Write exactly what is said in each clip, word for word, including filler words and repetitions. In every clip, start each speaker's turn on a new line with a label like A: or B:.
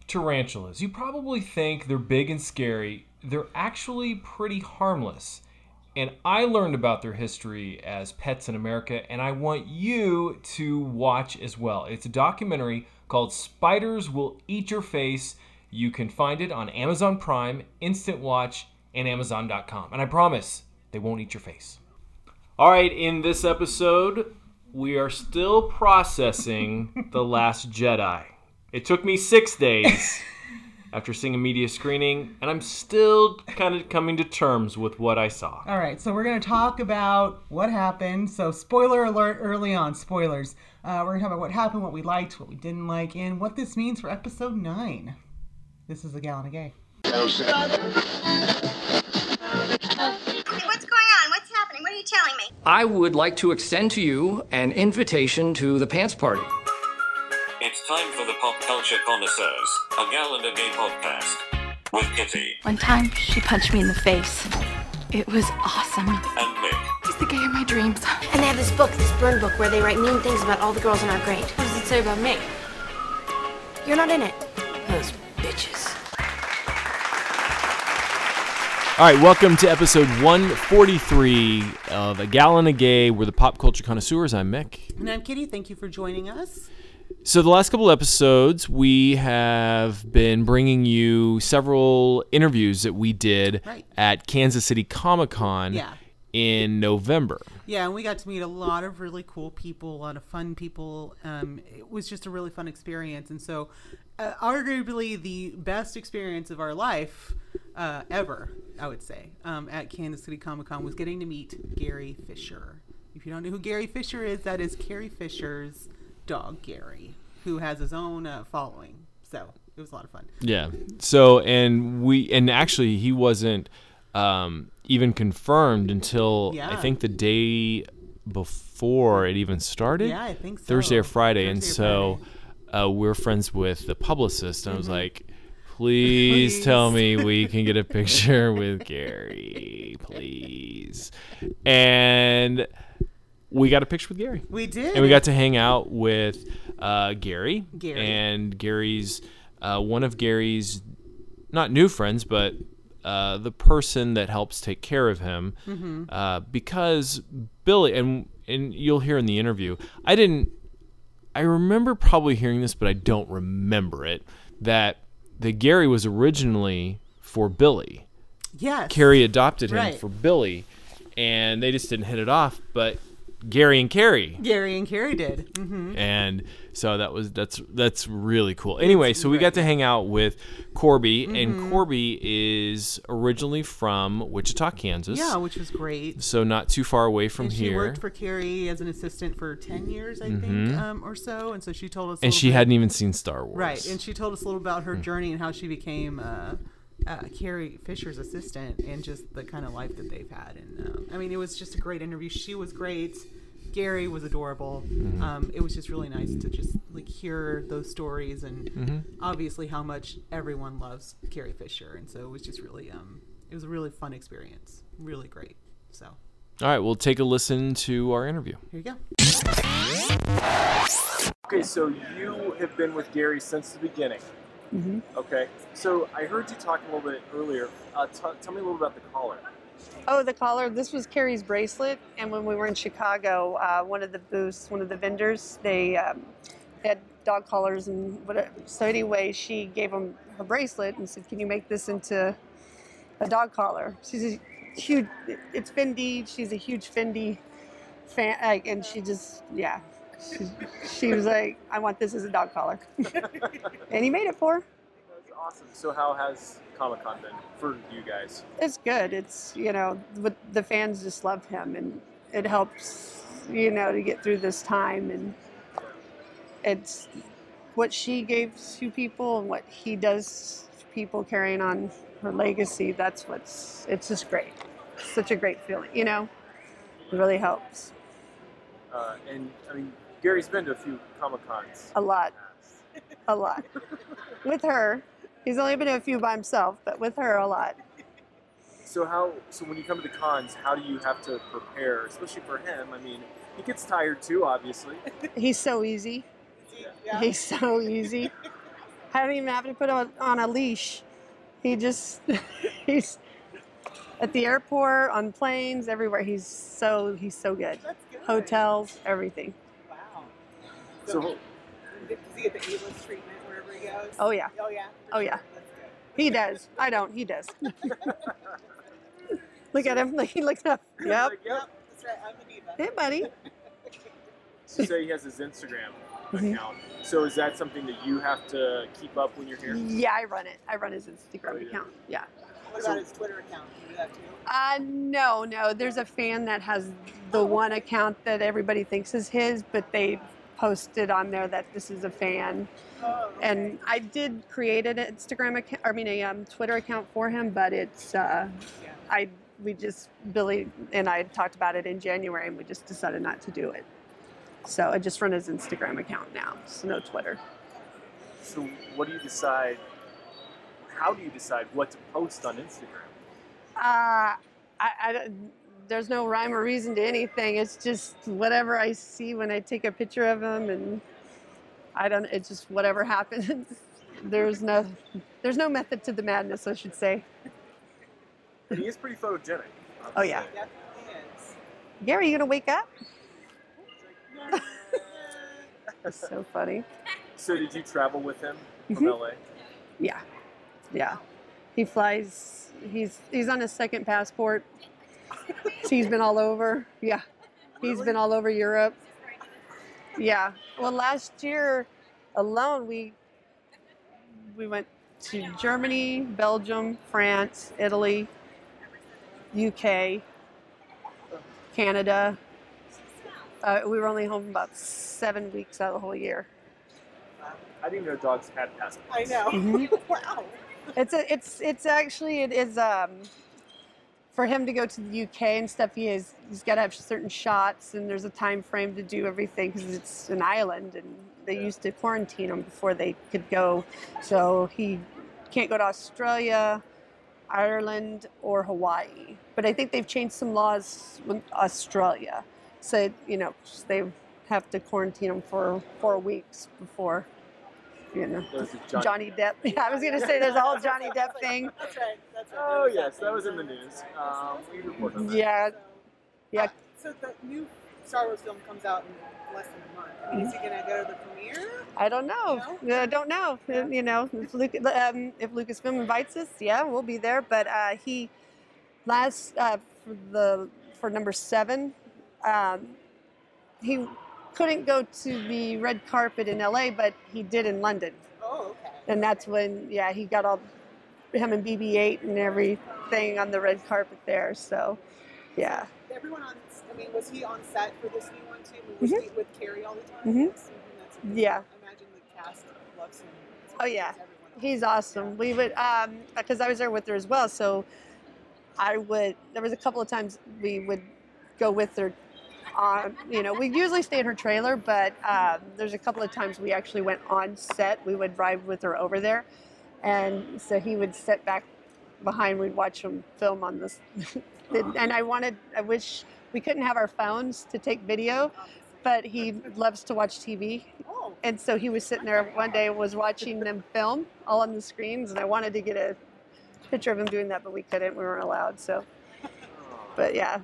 A: tarantulas. You probably think they're big and scary. They're actually pretty harmless. And I learned about their history as pets in America, and I want you to watch as well. It's a documentary called Spiders Will Eat Your Face. You can find it on Amazon Prime, Instant Watch, and Amazon dot com. And I promise they won't eat your face. All right, in this episode, we are still processing The Last Jedi. It took me six days after seeing a media screening, and I'm still kind of coming to terms with what I saw.
B: All right, so we're going to talk about what happened. So spoiler alert early on, spoilers. Uh, we're going to talk about what happened, what we liked, what we didn't like, and what this means for episode nine. This is A Gallon of Gay.
C: What's going on? What's happening? What are you telling me?
D: I would like to extend to you an invitation to the Pants Party.
E: It's time for the Pop Culture Connoisseurs, A Gallon of Gay podcast with Kitty.
F: One time, she punched me in the face. It was awesome.
E: And Mick.
F: She's the gay of my dreams.
G: And they have this book, this burn book, where they write mean things about all the girls in our grade.
F: What does it say about me?
G: You're not in it. Those bitches.
A: All right, welcome to episode one forty-three of A Gallon of Gay. We're the Pop Culture Connoisseurs. I'm Mick.
B: And I'm Kitty. Thank you for joining us.
A: So the last couple episodes, we have been bringing you several interviews that we did
B: right.
A: at Kansas City Comic-Con
B: yeah.
A: in November.
B: Yeah, and we got to meet a lot of really cool people, a lot of fun people. Um, it was just a really fun experience. And so uh, arguably the best experience of our life uh, ever, I would say, um, at Kansas City Comic-Con was getting to meet Gary Fisher. If you don't know who Gary Fisher is, that is Carrie Fisher's dog, Gary, who has his own uh, following. So it was a lot of fun.
A: Yeah. So, and we, and actually he wasn't um, even confirmed until
B: yeah.
A: I think the day before it even started.
B: Yeah, I think so.
A: Thursday or Friday.
B: Thursday
A: and
B: or
A: so
B: Friday.
A: Uh, we're friends with the publicist. And
B: Mm-hmm.
A: I was like, please,
B: Please
A: tell me we can get a picture with Gary, please. And we got a picture with Gary.
B: We did.
A: And we got to hang out with uh, Gary.
B: Gary.
A: And Gary's, uh, one of Gary's, not new friends, but uh, the person that helps take care of him.
B: Mm-hmm.
A: Uh, because Billy, and and you'll hear in the interview, I didn't, I remember probably hearing this, but I don't remember it, that, that Gary was originally for Billy.
B: Yes.
A: Carrie adopted him
B: Right.
A: for Billy, and they just didn't hit it off, but Gary and Carrie.
B: Gary and Carrie did. Mm-hmm.
A: And so that was that's that's really cool. Anyway, so we
B: right.
A: got to hang out with Corby,
B: Mm-hmm.
A: and Corby is originally from Wichita, Kansas.
B: Yeah, which was great.
A: So not too far away from
B: and she
A: here.
B: worked for Carrie as an assistant for ten years, I think, um, or so. And so she told us. a
A: and
B: little
A: she
B: bit,
A: hadn't even seen Star Wars.
B: Right, and she told us a little about
A: Mm.
B: her journey and how she became uh, uh, Carrie Fisher's assistant, and just the kind of life that they've had. And um, I mean, it was just a great interview. She was great. Gary was adorable.
A: Mm-hmm.
B: Um, it was just really nice to just like hear those stories, and
A: Mm-hmm.
B: obviously how much everyone loves Carrie Fisher. And so it was just really, um, it was a really fun experience. Really great. So
A: All right, we'll take a listen to our interview.
B: here you go.
H: Okay, so you have been with Gary since the beginning.
I: Mm-hmm.
H: Okay, so I heard you talking a little bit earlier. Uh, t- tell me a little about the collar.
I: Oh, the collar. This was Carrie's bracelet, and when we were in Chicago, uh, one of the booths, one of the vendors, they um, had dog collars and whatever. So anyway, she gave him her bracelet and said, "Can you make this into a dog collar?" She's a huge. It's Fendi. She's a huge Fendi fan, like, and she just, yeah, she, she was like, "I want this as a dog collar," and he made it for her.
H: That's awesome. So how has Comic-Con been for you guys?
I: It's good. It's, you know, with the fans just love him, and it helps, you know, to get through this time. And it's what she gave to people and what he does for people, carrying on her legacy. That's what's, it's just great. It's such a great feeling, you know, it really helps.
H: Uh, and I mean, Gary's been to a few Comic-Cons.
I: A lot, a lot. With her, he's only been to a few by himself, but with her, a lot.
H: So how? So when you come to the cons, how do you have to prepare, especially for him? I mean, he gets tired too, obviously.
I: He's so easy.
H: Yeah.
I: He's so easy. I don't even have to put him on a leash. He just, he's at the airport, on planes, everywhere. He's so, he's so good.
B: That's good.
I: Hotels, everything.
B: Wow.
H: So,
B: Does he get the A-list treatment wherever he goes?
I: Oh, yeah.
B: Oh, yeah.
I: Oh, yeah.
B: That's good.
I: He does. I don't. He does. Look at him. Like he looks up. Yep.
H: like, yep.
B: That's right. I'm a diva.
I: Hey, buddy.
H: So say he has his Instagram
I: Mhm.
H: account. So is that something that you have to keep up when you're here?
I: Yeah, I run it. I run his Instagram
H: Oh, yeah.
I: account. Yeah.
B: What about his Twitter account? Do you do that too?
I: Uh, no, no. There's a fan that has the one account that everybody thinks is his, but they posted on there that this is a fan.
B: Oh, okay.
I: And I did create an Instagram account, I mean a um, Twitter account for him, but it's uh,
B: Yeah.
I: I we just Billy and I had talked about it in January, and we just decided not to do it. So I just run his Instagram account now, so no Twitter.
H: So what do you decide? How do you decide what to post on Instagram?
I: Uh, I, I don't- there's no rhyme or reason to anything. It's just whatever I see when I take a picture of him, and I don't. It's just whatever happens. There's no, there's no method to the madness, I should say.
H: And he is pretty photogenic. I have
I: Oh,
H: to
I: yeah.
H: say.
B: Definitely is.
I: Gary, you gonna wake up? That's so funny.
H: So did you travel with him from
I: Mhm.
H: L A?
I: Yeah, yeah. He flies. He's he's on his second passport. So he's been all over. Yeah, he's
H: Really?
I: been all over Europe. Yeah. Well, last year alone, we we went to Germany, Belgium, France, Italy, U K, Canada. Uh, we were only home about seven weeks out of the whole year.
H: I didn't know dogs had passports.
B: I know.
I: Mhm.
B: Wow.
I: It's a, it's it's actually it is um for him to go to the U K and stuff. He is he's got to have certain shots, and there's a time frame to do everything because it's an island, and they
H: Yeah.
I: used to quarantine him before they could go. So he can't go to Australia, Ireland, or Hawaii. But I think they've changed some laws with Australia, so you know they have to quarantine him for four weeks before. You know.
H: Those are Johnny,
I: Johnny Depp. Yeah, I was gonna say there's a whole Johnny Depp thing.
B: That's right. That's right.
H: Oh yes, that was in the news. Um, we reported on that.
I: Yeah, yeah.
B: Uh, so the new Star Wars film comes out in less than a month. I mean, is he gonna go to the premiere?
I: I don't know.
B: No?
I: I don't know. You know, if, Luke, um, if Lucasfilm invites us, yeah, we'll be there. But uh, he last uh, for the for number seven, um, he couldn't go to the red carpet in L A, but he did in London.
B: Oh, okay.
I: And that's when, yeah, he got all him and B B eight and everything on the red carpet there. So, yeah.
B: Everyone on, I mean, was he on set for this new one too? Was
I: Mhm.
B: he with Carrie all the time?
I: Mhm.
B: Yes. That's amazing.
I: Yeah.
B: I imagine the cast loves him. as
I: Oh,
B: much
I: yeah.
B: as everyone else.
I: He's awesome. We would, um, because I was there with her as well. So I would, there was a couple of times we would go with her on, you know, we usually stay in her trailer, but um, there's a couple of times we actually went on set. We would ride with her over there. And so he would sit back behind, we'd watch him film on this. And I wanted, I wish we couldn't have our phones to take video, but he loves to watch T V.
B: Oh,
I: And so he was sitting there one day, was watching them film all on the screens, and I wanted to get a picture of him doing that, but we couldn't. We weren't allowed. So, but yeah.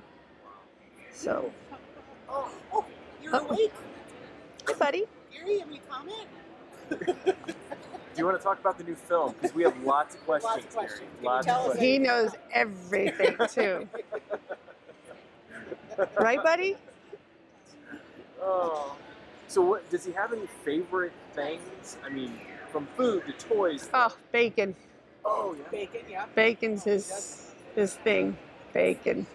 I: So,
B: oh, oh, you're
I: Oh.
B: awake.
I: hey, buddy.
B: Gary, have you comment?
H: Do you want to talk about the new film? Because we have lots of questions.
B: Lots of questions.
H: Gary.
B: Can you
H: Lots
B: tell
H: of
B: us
H: questions.
I: He knows everything too, right, buddy?
H: Oh. So what? Does he have any favorite things? I mean, from food to toys.
I: Oh, bacon.
H: Oh yeah.
B: Bacon, yeah.
I: Bacon's his his thing. Bacon.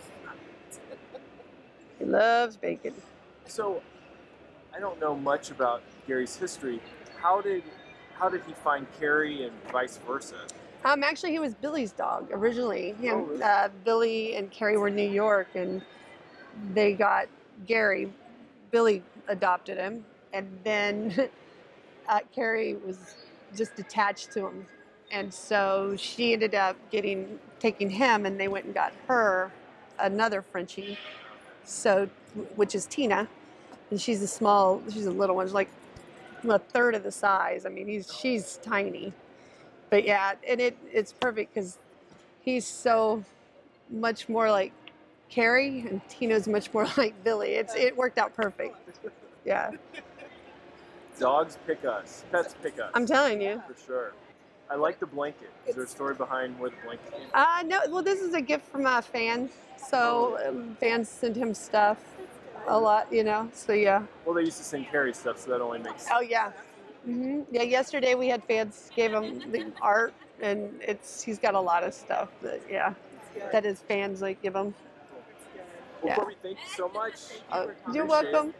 I: He loves bacon.
H: So, I don't know much about Gary's history. How did how did he find Carrie and vice versa?
I: Um, actually, he was Billy's dog originally. Him,
H: Oh, really?
I: uh, Billy and Carrie were in New York, and they got Gary. Billy adopted him, and then uh, Carrie was just attached to him, and so she ended up getting taking him, and they went and got her another Frenchie, so which is Tina, and she's a small, she's a little one, she's like a third of the size. I mean, he's she's tiny, but yeah, and it it's perfect because he's so much more like Carrie, and Tino's much more like Billy. It's it worked out perfect. Yeah.
H: Dogs pick us. Pets pick us.
I: I'm telling you.
H: For sure. I like the blanket. Is there a story behind where the blanket came from?
I: Uh, no, well, this is a gift from a fan. So um, fans send him stuff a lot, you know. So yeah.
H: Well, they used to send Carrie stuff, so that only makes sense.
I: Oh yeah. hmm Yeah. Yesterday we had fans gave him the art, and it's he's got a lot of stuff that yeah, that his fans like give him.
H: Well,
I: Yeah.
H: Corby, thank you so much.
I: Uh, you're
H: Appreciate
I: welcome.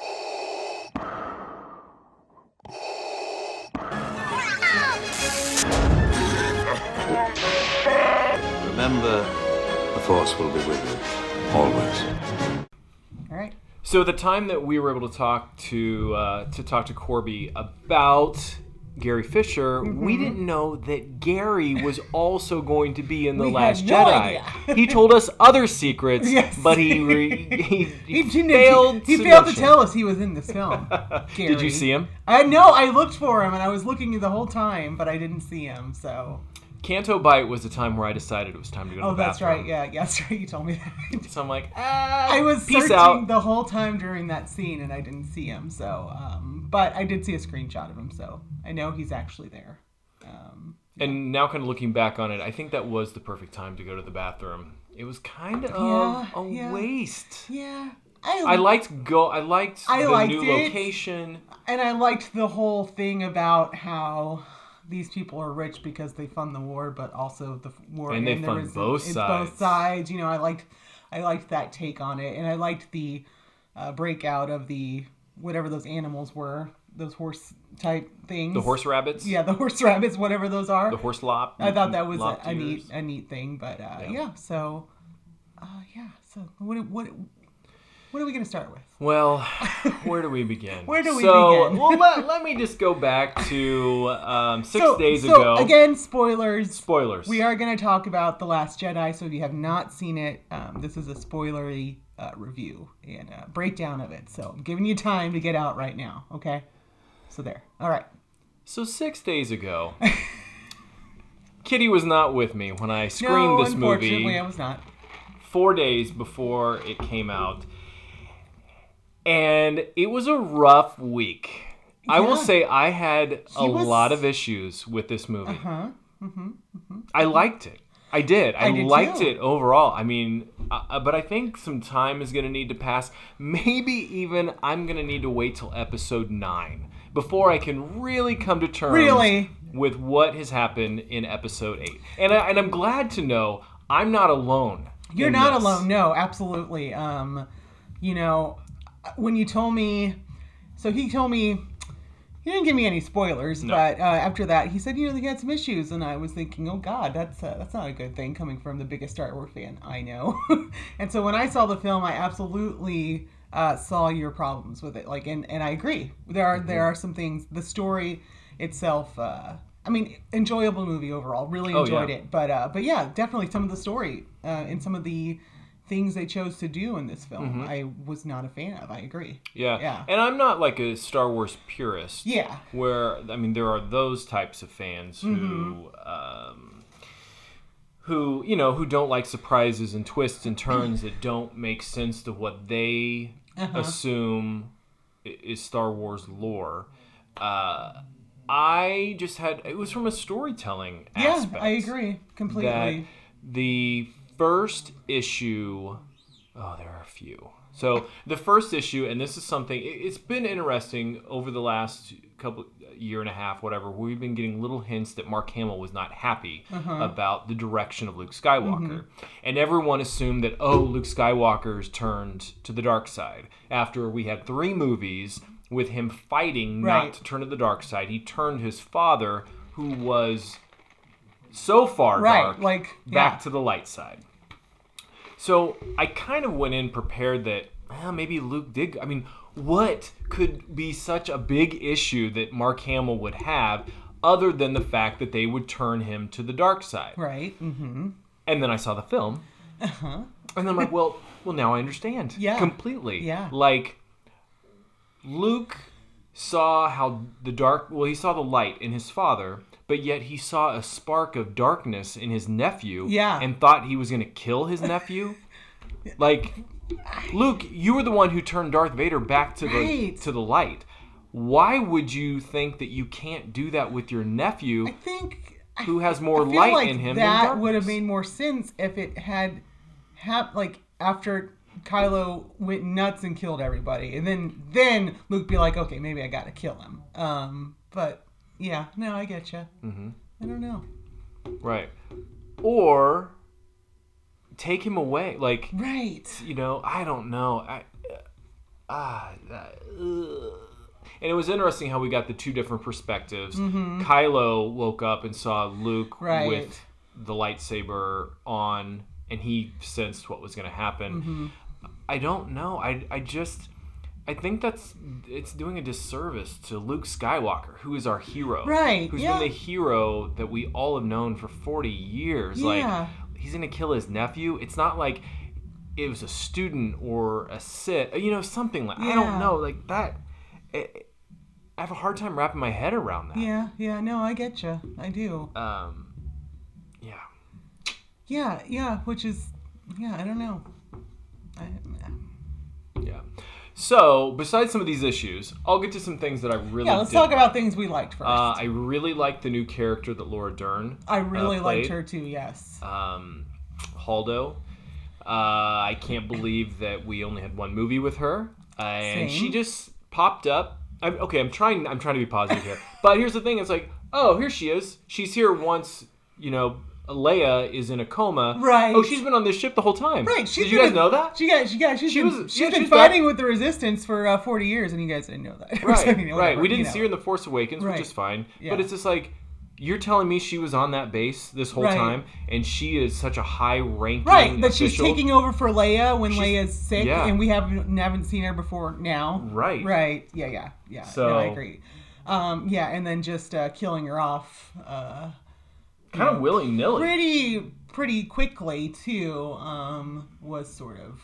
J: Remember, the Force will be with you, always.
B: All right.
A: So the time that we were able to talk to uh, to talk to Corby about Gary Fisher,
B: Mm-hmm.
A: we didn't know that Gary was also going to be in The
B: We
A: Last
B: had no
A: Jedi.
B: idea.
A: He told us other secrets,
B: Yes.
A: but he re- he, he,
B: He, didn't-
A: failed.
B: he,
A: to
B: failed to
A: mention.
B: tell us he was in this film.
A: Did you see him?
B: I know. I looked for him, and I was looking the whole time, but I didn't see him. So.
A: Canto Bite was the time where I decided it was time to go to
B: Oh,
A: the
B: that's
A: bathroom.
B: right. Yeah, yes, right. You told me that.
A: So I'm like, ah,
B: I was
A: peace
B: searching
A: out.
B: the whole time during that scene, and I didn't see him. So, um, but I did see a screenshot of him, so I know he's actually there. Um,
A: And now, kind of looking back on it, I think that was the perfect time to go to the bathroom. It was kind of
B: Yeah,
A: a
B: yeah.
A: waste.
B: yeah, I,
A: I liked go. I liked
B: I
A: the
B: liked
A: new
B: it.
A: location.
B: and I liked the whole thing about how these people are rich because they fund the war, but also the war
A: And they
B: there
A: fund
B: was-
A: both
B: it's
A: sides.
B: both sides. You know, I liked, I liked that take on it, and I liked the uh, breakout of the whatever those animals were, those horse type things.
A: The horse rabbits.
B: Yeah, the horse rabbits, whatever those are.
A: The horse lop.
B: I thought that was a,
A: lop
B: a neat,
A: ears.
B: a neat thing, but uh,
A: Yeah.
B: yeah. So, uh, yeah. So what, what, what are we gonna start with?
A: Well, where do we begin?
B: Where do we
A: so,
B: begin?
A: well, let, let me just go back to um, six
B: so,
A: days
B: so
A: ago.
B: again, spoilers.
A: Spoilers.
B: We are going to talk about The Last Jedi, so if you have not seen it, um, this is a spoilery uh, review and uh, breakdown of it. So I'm giving you time to get out right now, okay? So there. All right.
A: So six days ago, Kitty was not with me when I screened
B: no,
A: this
B: unfortunately,
A: movie
B: I was not.
A: four days before it came out. And it was a rough week. I will
B: Yeah.
A: say I had a
B: He was-
A: lot of issues with this movie.
B: Uh-huh. Mm-hmm. Mm-hmm.
A: I liked it. I did. I,
B: I did
A: liked
B: too.
A: it overall. I mean, uh, but I think some time is going to need to pass. Maybe even I'm going to need to wait till episode nine before I can really come to terms
B: Really?
A: with what has happened in episode eight. And, I, and I'm glad to know I'm not alone.
B: You're
A: in
B: not
A: this.
B: alone. No, absolutely. Um, you know, when you told me, so he told me, he didn't give me any spoilers,
A: No.
B: but uh, after that, he said, you know, he had some issues, and I was thinking, oh God, that's uh, that's not a good thing coming from the biggest Star Wars fan I know. And so when I saw the film, I absolutely uh, saw your problems with it. Like, and, and I agree. There are there are some things. The story itself. Uh, I mean, enjoyable movie overall. Really
A: Oh,
B: enjoyed
A: yeah.
B: it. But uh, but yeah, definitely some of the story uh, and some of the things they chose to do in this film,
A: Mhm.
B: I was not a fan of. I agree.
A: Yeah.
B: Yeah.
A: And I'm not like a Star Wars purist.
B: Yeah.
A: Where, I mean, there are those types of fans who,
B: Mhm.
A: um, who, you know, who don't like surprises and twists and turns that don't make sense to what they
B: Uh-huh.
A: assume i- is Star Wars lore. Uh, I just had, it was from a storytelling
B: Yeah,
A: aspect.
B: I agree completely.
A: That the first issue, oh, there are a few. So the first issue, and this is something, it- it's been interesting over the last couple, year and a half, whatever, we've been getting little hints that Mark Hamill was not happy
B: Uh-huh.
A: about the direction of Luke Skywalker.
B: Mhm.
A: And everyone assumed that, oh, Luke Skywalker's turned to the dark side. After we had three movies with him fighting
B: Right.
A: not to turn to the dark side, he turned his father, who was so far
B: Right,
A: dark,
B: like,
A: back
B: yeah.
A: to the light side. So I kind of went in prepared that well, maybe Luke did. I mean, what could be such a big issue that Mark Hamill would have other than the fact that they would turn him to the dark side?
B: Right. Mm-hmm.
A: And then I saw the film.
B: Uh-huh.
A: And then I'm like, well, well, now I understand.
B: Yeah.
A: Completely.
B: Yeah.
A: Like, Luke saw how the dark, well, he saw the light in his father, but yet he saw a spark of darkness in his nephew
B: Yeah.
A: and thought he was going to kill his nephew. Like, Luke, you were the one who turned Darth Vader back to
B: Right.
A: the to the light. Why would you think that you can't do that with your nephew
B: I think
A: who has more
B: I feel
A: light
B: like
A: in him
B: that
A: than
B: would have
A: darkness?
B: made more sense if it had hap- like after Kylo went nuts and killed everybody, and then then Luke be like, okay, maybe I gotta kill him. Um, but yeah, no, I get you.
A: Mm-hmm.
B: I don't know.
A: Right. Or take him away. Like,
B: right.
A: You know, I don't know. I, ah, uh, uh, and it was interesting how we got the two different perspectives.
B: Mhm.
A: Kylo woke up and saw Luke
B: Right.
A: with the lightsaber on, and he sensed what was going to happen.
B: Mhm.
A: I don't know. I, I just... I think that's it's doing a disservice to Luke Skywalker, who is our hero.
B: Right,
A: Who's
B: yeah.
A: been the hero that we all have known for forty years.
B: Yeah.
A: Like, he's going to kill his nephew. It's not like it was a student or a Sith. You know, something like... I
B: Yeah.
A: don't know. Like, that... It, I have a hard time wrapping my head around that.
B: Yeah, yeah, no, I get you. I do.
A: Um, yeah.
B: Yeah, yeah, which is, yeah, I don't know. I,
A: Yeah. So, besides some of these issues, I'll get to some things that I really
B: yeah, let's
A: did
B: talk
A: like.
B: about things we liked first.
A: Uh, I really liked the new character that Laura Dern
B: I really
A: uh,
B: liked
A: played.
B: her too, yes.
A: Um, Haldo. Uh, I can't believe that we only had one movie with her, uh, and
B: Same.
A: she just popped up. I'm, okay, I'm trying. I'm trying to be positive here, but here's the thing: it's like, oh, here she is. She's here once. You know, Leia is in a coma.
B: Right.
A: Oh, she's been on this ship the whole time.
B: Right. She's
A: Did you guys
B: been-
A: know that?
B: She got, she got, she's
A: She
B: been,
A: was-
B: she's
A: yeah,
B: been
A: she's
B: fighting
A: got-
B: with the Resistance for uh, forty years, and you guys didn't know that.
A: Right,
B: I mean,
A: right.
B: whatever,
A: We didn't
B: you
A: see
B: know.
A: her in The Force Awakens,
B: Right.
A: which is fine.
B: Yeah.
A: But it's just like, you're telling me she was on that base this whole
B: Right.
A: time, and she is such a high-ranking
B: Right, but she's
A: official?
B: taking over for Leia when
A: She's-
B: Leia's sick,
A: yeah.
B: and we haven't haven't seen her before now.
A: Right.
B: Right. Yeah. Yeah. Yeah.
A: So-
B: no, I agree. Um, yeah, and then just uh, killing her off. Uh,
A: Kind of willy-nilly.
B: Pretty pretty quickly too. Um, was sort of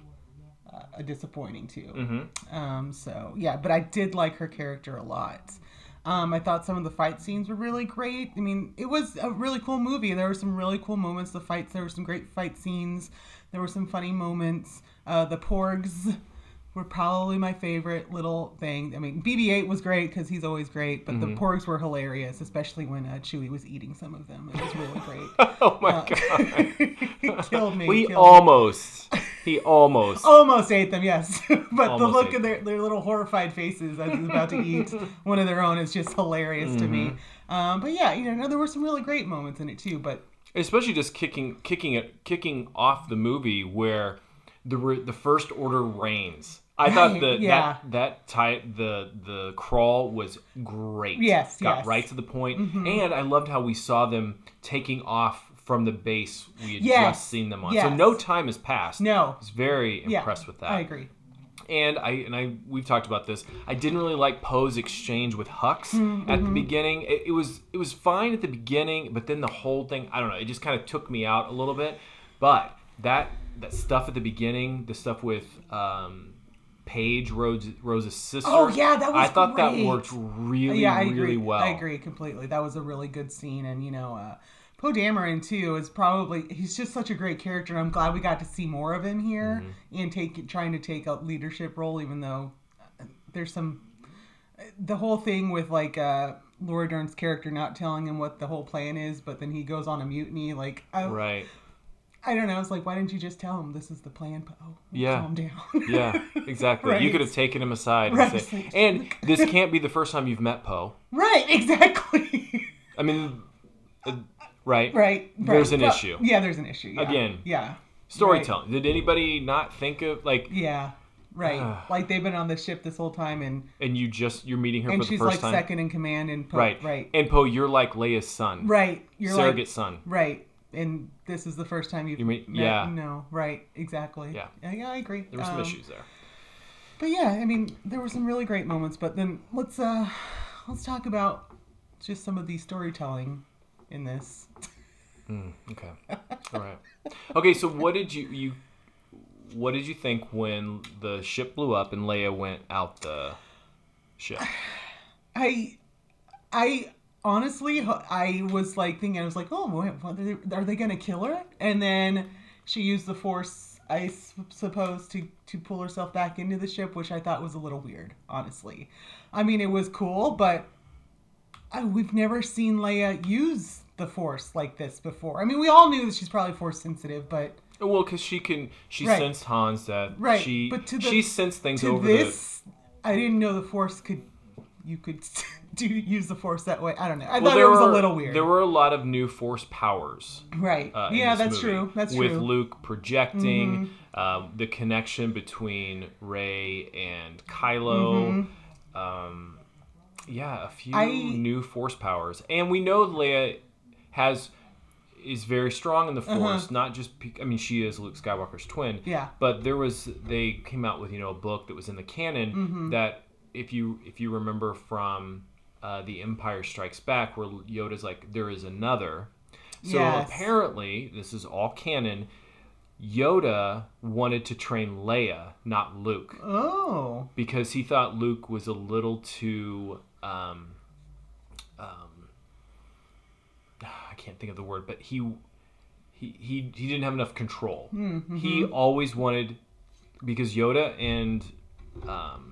B: uh, a disappointing too.
A: Mhm.
B: Um, so yeah, but I did like her character a lot. Um, I thought some of the fight scenes were really great. I mean, it was a really cool movie. There were some really cool moments. The fights, there were some great fight scenes. There were some funny moments. Uh, the Porgs were probably my favorite little thing. I mean, B B eight was great because he's always great, but
A: Mhm.
B: the Porgs were hilarious, especially when uh, Chewie was eating some of them. It was really great.
A: Oh my
B: Uh,
A: god!
B: it killed me.
A: We
B: killed me.
A: almost, he almost,
B: Almost ate them, yes. but the
A: Almost
B: look
A: ate
B: of their, their little horrified faces as he's about to eat one of their own is just hilarious to me.
A: Mhm.
B: Um, but yeah, you know, there were some really great moments in it too. But
A: especially just kicking, kicking it, kicking off the movie where the re- the First Order reigns. I thought
B: Right,
A: that
B: yeah.
A: that that type the the crawl was great.
B: Yes,
A: got
B: yes.
A: right to the point,
B: Mhm.
A: and I loved how we saw them taking off from the base we had
B: Yes,
A: just seen them on.
B: yes.
A: So no time has passed.
B: No.
A: I was very
B: yeah,
A: impressed with that.
B: I agree.
A: And I and I we've talked about this. I didn't really like Poe's exchange with Hux
B: Mm,
A: at the
B: mhm.
A: beginning. It, it was it was fine at the beginning, but then the whole thing, I don't know, it just kind of took me out a little bit. But that that stuff at the beginning, the stuff with um, Paige, Rose, Rose's sister.
B: Oh yeah, that was
A: I thought
B: great.
A: that worked really
B: yeah, I
A: really
B: agree.
A: well.
B: I agree completely. That was a really good scene, and you know, uh, Poe Dameron too is probably he's just such a great character. And I'm glad we got to see more of him here
A: Mm-hmm.
B: and take trying to take a leadership role, even though uh, there's some the whole thing with like uh, Laura Dern's character not telling him what the whole plan is, but then he goes on a mutiny. Like, I,
A: Right.
B: I don't know. It's like, why didn't you just tell him this is the plan, Poe?
A: Yeah.
B: Calm down.
A: Yeah, exactly. You
B: Right.
A: could have taken him aside
B: Right.
A: and say, and this can't be the first time you've met Poe.
B: Right. Exactly.
A: I mean, uh, right?
B: Right.
A: There's
B: right.
A: an
B: Well,
A: issue.
B: Yeah, there's an issue. Yeah.
A: Again.
B: Yeah.
A: Storytelling. Did anybody not think of like?
B: Yeah. Right. like they've been on the ship this whole time, and
A: And you just you're meeting her
B: and
A: for the
B: she's
A: first
B: like
A: time.
B: second in command, and Poe,
A: Right.
B: Right.
A: And Poe, you're like Leia's son.
B: Right. You're
A: surrogate
B: like,
A: son.
B: Right. And this is the first time you've
A: You mean-
B: met,
A: yeah.
B: No. Right. Exactly.
A: Yeah.
B: Yeah. Yeah. I agree.
A: There were some
B: Um,
A: issues there.
B: But yeah, I mean, there were some really great moments. But then let's uh, let's talk about just some of the storytelling in this.
A: Mm, okay. All right. Okay. So what did you you what did you think when the ship blew up and Leia went out the ship.
B: I, I honestly, I was like thinking, I was like, oh, what, what are they, are they going to kill her? And then she used the Force, I suppose, to, to pull herself back into the ship, which I thought was a little weird, honestly. I mean, it was cool, but I, we've never seen Leia use the Force like this before. I mean, we all knew that she's probably Force sensitive, but...
A: Well, because she can, she
B: right.
A: sensed Han's death.
B: Right,
A: She,
B: but to the,
A: she sensed things
B: to
A: over
B: this,
A: the...
B: I didn't know the Force could... You could do use the Force that way. I don't know. I
A: well,
B: thought it was
A: were,
B: a little weird.
A: There were a lot of new Force powers.
B: Right.
A: Uh,
B: yeah, that's
A: movie,
B: true. That's
A: with
B: true.
A: With Luke projecting,
B: mm-hmm.
A: um, the connection between Rey and Kylo.
B: Mm-hmm.
A: Um, yeah, a few
B: I,
A: new Force powers. And we know Leia has... is very strong in the Force,
B: uh-huh.
A: not just, I mean, she is Luke Skywalker's twin.
B: Yeah.
A: But there was, they came out with, you know, a book that was in the canon
B: mm-hmm.
A: that if you, if you remember from uh, The Empire Strikes Back, where Yoda's like, there is another. So
B: yes.
A: apparently, this is all canon, Yoda wanted to train Leia, not Luke.
B: Oh.
A: Because he thought Luke was a little too, um, um, I can't think of the word, but he he he, he didn't have enough control.
B: Mm-hmm.
A: He always wanted, because Yoda and um,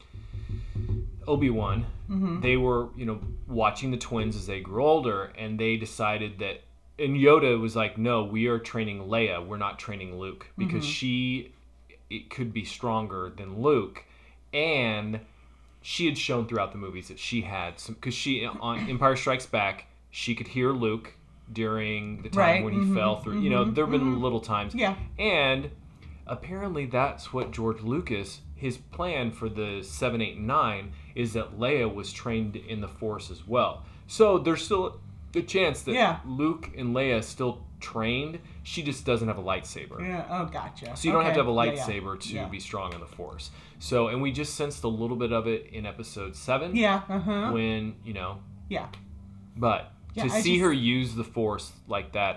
A: Obi-Wan,
B: mm-hmm.
A: they were, you know, watching the twins as they grew older, and they decided that, and Yoda was like, no, we are training Leia, we're not training Luke, because
B: mm-hmm.
A: she it could be stronger than Luke, and she had shown throughout the movies that she had some, because she, on Empire Strikes Back, she could hear Luke during the time
B: right.
A: when he
B: mm-hmm.
A: fell through.
B: Mm-hmm.
A: You know, there have been
B: mm-hmm.
A: little times.
B: Yeah.
A: And apparently that's what George Lucas, his plan for the seven, eight, and nine is that Leia was trained in the Force as well. So there's still a chance that
B: yeah.
A: Luke and Leia still trained. She just doesn't have a lightsaber.
B: Yeah. Oh, gotcha.
A: So you don't
B: okay.
A: have to have a
B: yeah,
A: lightsaber
B: yeah.
A: to
B: yeah.
A: be strong in the Force. So, and we just sensed a little bit of it in episode seven.
B: Yeah. Uh-huh.
A: When, you know.
B: Yeah.
A: But
B: yeah,
A: to
B: I
A: see
B: just...
A: her use the Force like that,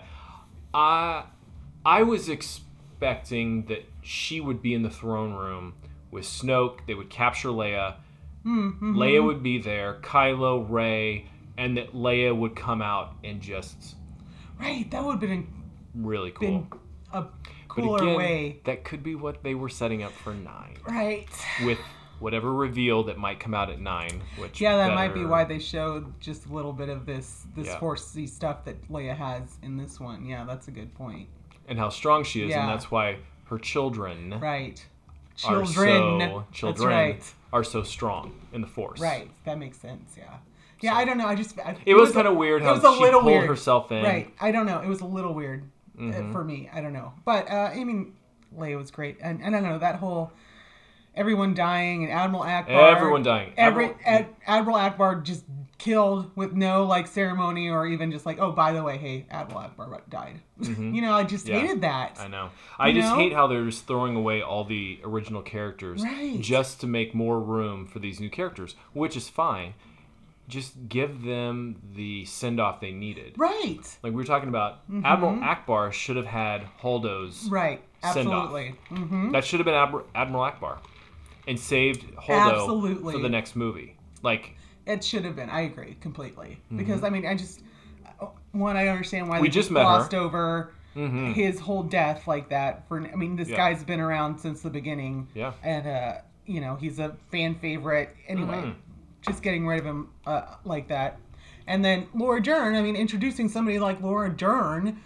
A: I, I was expecting that she would be in the throne room with Snoke. They would capture Leia.
B: Mm-hmm.
A: Leia would be there. Kylo, Rey, and that Leia would come out and just.
B: Right, that would have been
A: really cool.
B: Been a cooler
A: but again,
B: way.
A: That could be what they were setting up for nine.
B: Right.
A: With whatever reveal that might come out at nine. Which
B: yeah, that
A: better...
B: might be why they showed just a little bit of this this
A: yeah.
B: Force-y stuff that Leia has in this one. Yeah, that's a good point.
A: And how strong she is,
B: yeah.
A: and that's why her children.
B: Right.
A: Children. Are so, children
B: right.
A: are so strong in the Force.
B: Right. That makes sense. Yeah. Yeah, so, I don't know. I just I,
A: it, it was, was kind of weird how she pulled
B: weird.
A: herself in.
B: Right. I don't know. It was a little weird
A: mm-hmm.
B: for me. I don't know. But uh, I mean, Leia was great, and, and I don't know that whole everyone dying and Admiral Akbar.
A: Everyone dying.
B: Every
A: Admiral,
B: Ad, Admiral Akbar just killed with no like ceremony or even just like, oh, by the way, hey, Admiral Akbar died.
A: Mm-hmm.
B: You know, I just
A: yeah,
B: hated that.
A: I know. I
B: you
A: just
B: know?
A: hate how they're just throwing away all the original characters
B: right.
A: just to make more room for these new characters, which is fine. Just give them the send-off they needed.
B: Right.
A: Like we were talking about,
B: mm-hmm.
A: Admiral Akbar should have had Holdo's
B: right.
A: send-off.
B: Absolutely. Mm-hmm.
A: That should have been Ad- Admiral Akbar. And saved Holdo
B: Absolutely.
A: for the next movie. Like
B: it should have been. I agree completely.
A: Mm-hmm.
B: Because, I mean, I just... One, I understand why
A: we
B: they
A: just
B: just
A: met
B: glossed
A: her.
B: over
A: mm-hmm.
B: his whole death like that. For I mean, this
A: yeah.
B: guy's been around since the beginning.
A: Yeah.
B: And, uh, you know, he's a fan favorite. Anyway,
A: mm-hmm. just
B: getting rid of him uh, like that. And then Laura Dern, I mean, introducing somebody like Laura Dern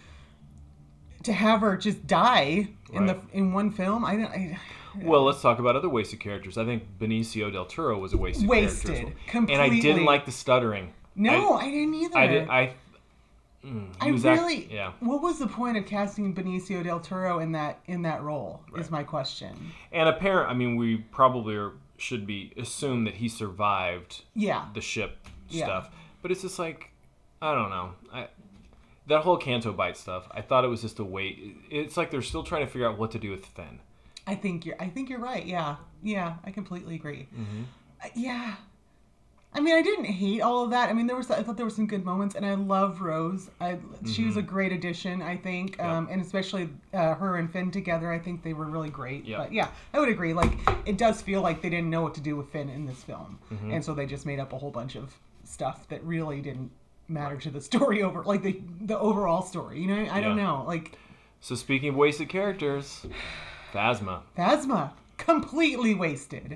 B: to have her just die in
A: right.
B: the in one film, I don't... I,
A: Well, let's talk about other wasted characters. I think Benicio del Toro was a wasted,
B: wasted
A: character. Wasted,
B: completely.
A: And I didn't like the stuttering.
B: No,
A: I,
B: I didn't either.
A: I did. I. Mm,
B: I really.
A: Act, yeah.
B: What was the point of casting Benicio del Toro in that in that role? Right. Is my question.
A: And apparent. I mean, we probably are, should be assume that he survived.
B: Yeah.
A: The ship
B: yeah.
A: stuff, but it's just like, I don't know. I. That whole Canto Bite stuff. I thought it was just a wait. It's like they're still trying to figure out what to do with Finn.
B: I think you're. I think you're right. Yeah, yeah. I completely agree.
A: Mm-hmm.
B: Uh, yeah. I mean, I didn't hate all of that. I mean, there was I thought there were some good moments, and I love Rose. I, mm-hmm. She was a great addition, I think, yep. um, and especially uh, her and Finn together. I think they were really great. Yep. But yeah, I would agree. Like, it does feel like they didn't know what to do with Finn in this film, mm-hmm. and so they just made up a whole bunch of stuff that really didn't matter to the story over, like the the overall story. You know, I yeah. don't know. Like,
A: so speaking of wasted characters, Phasma.
B: Phasma, completely wasted.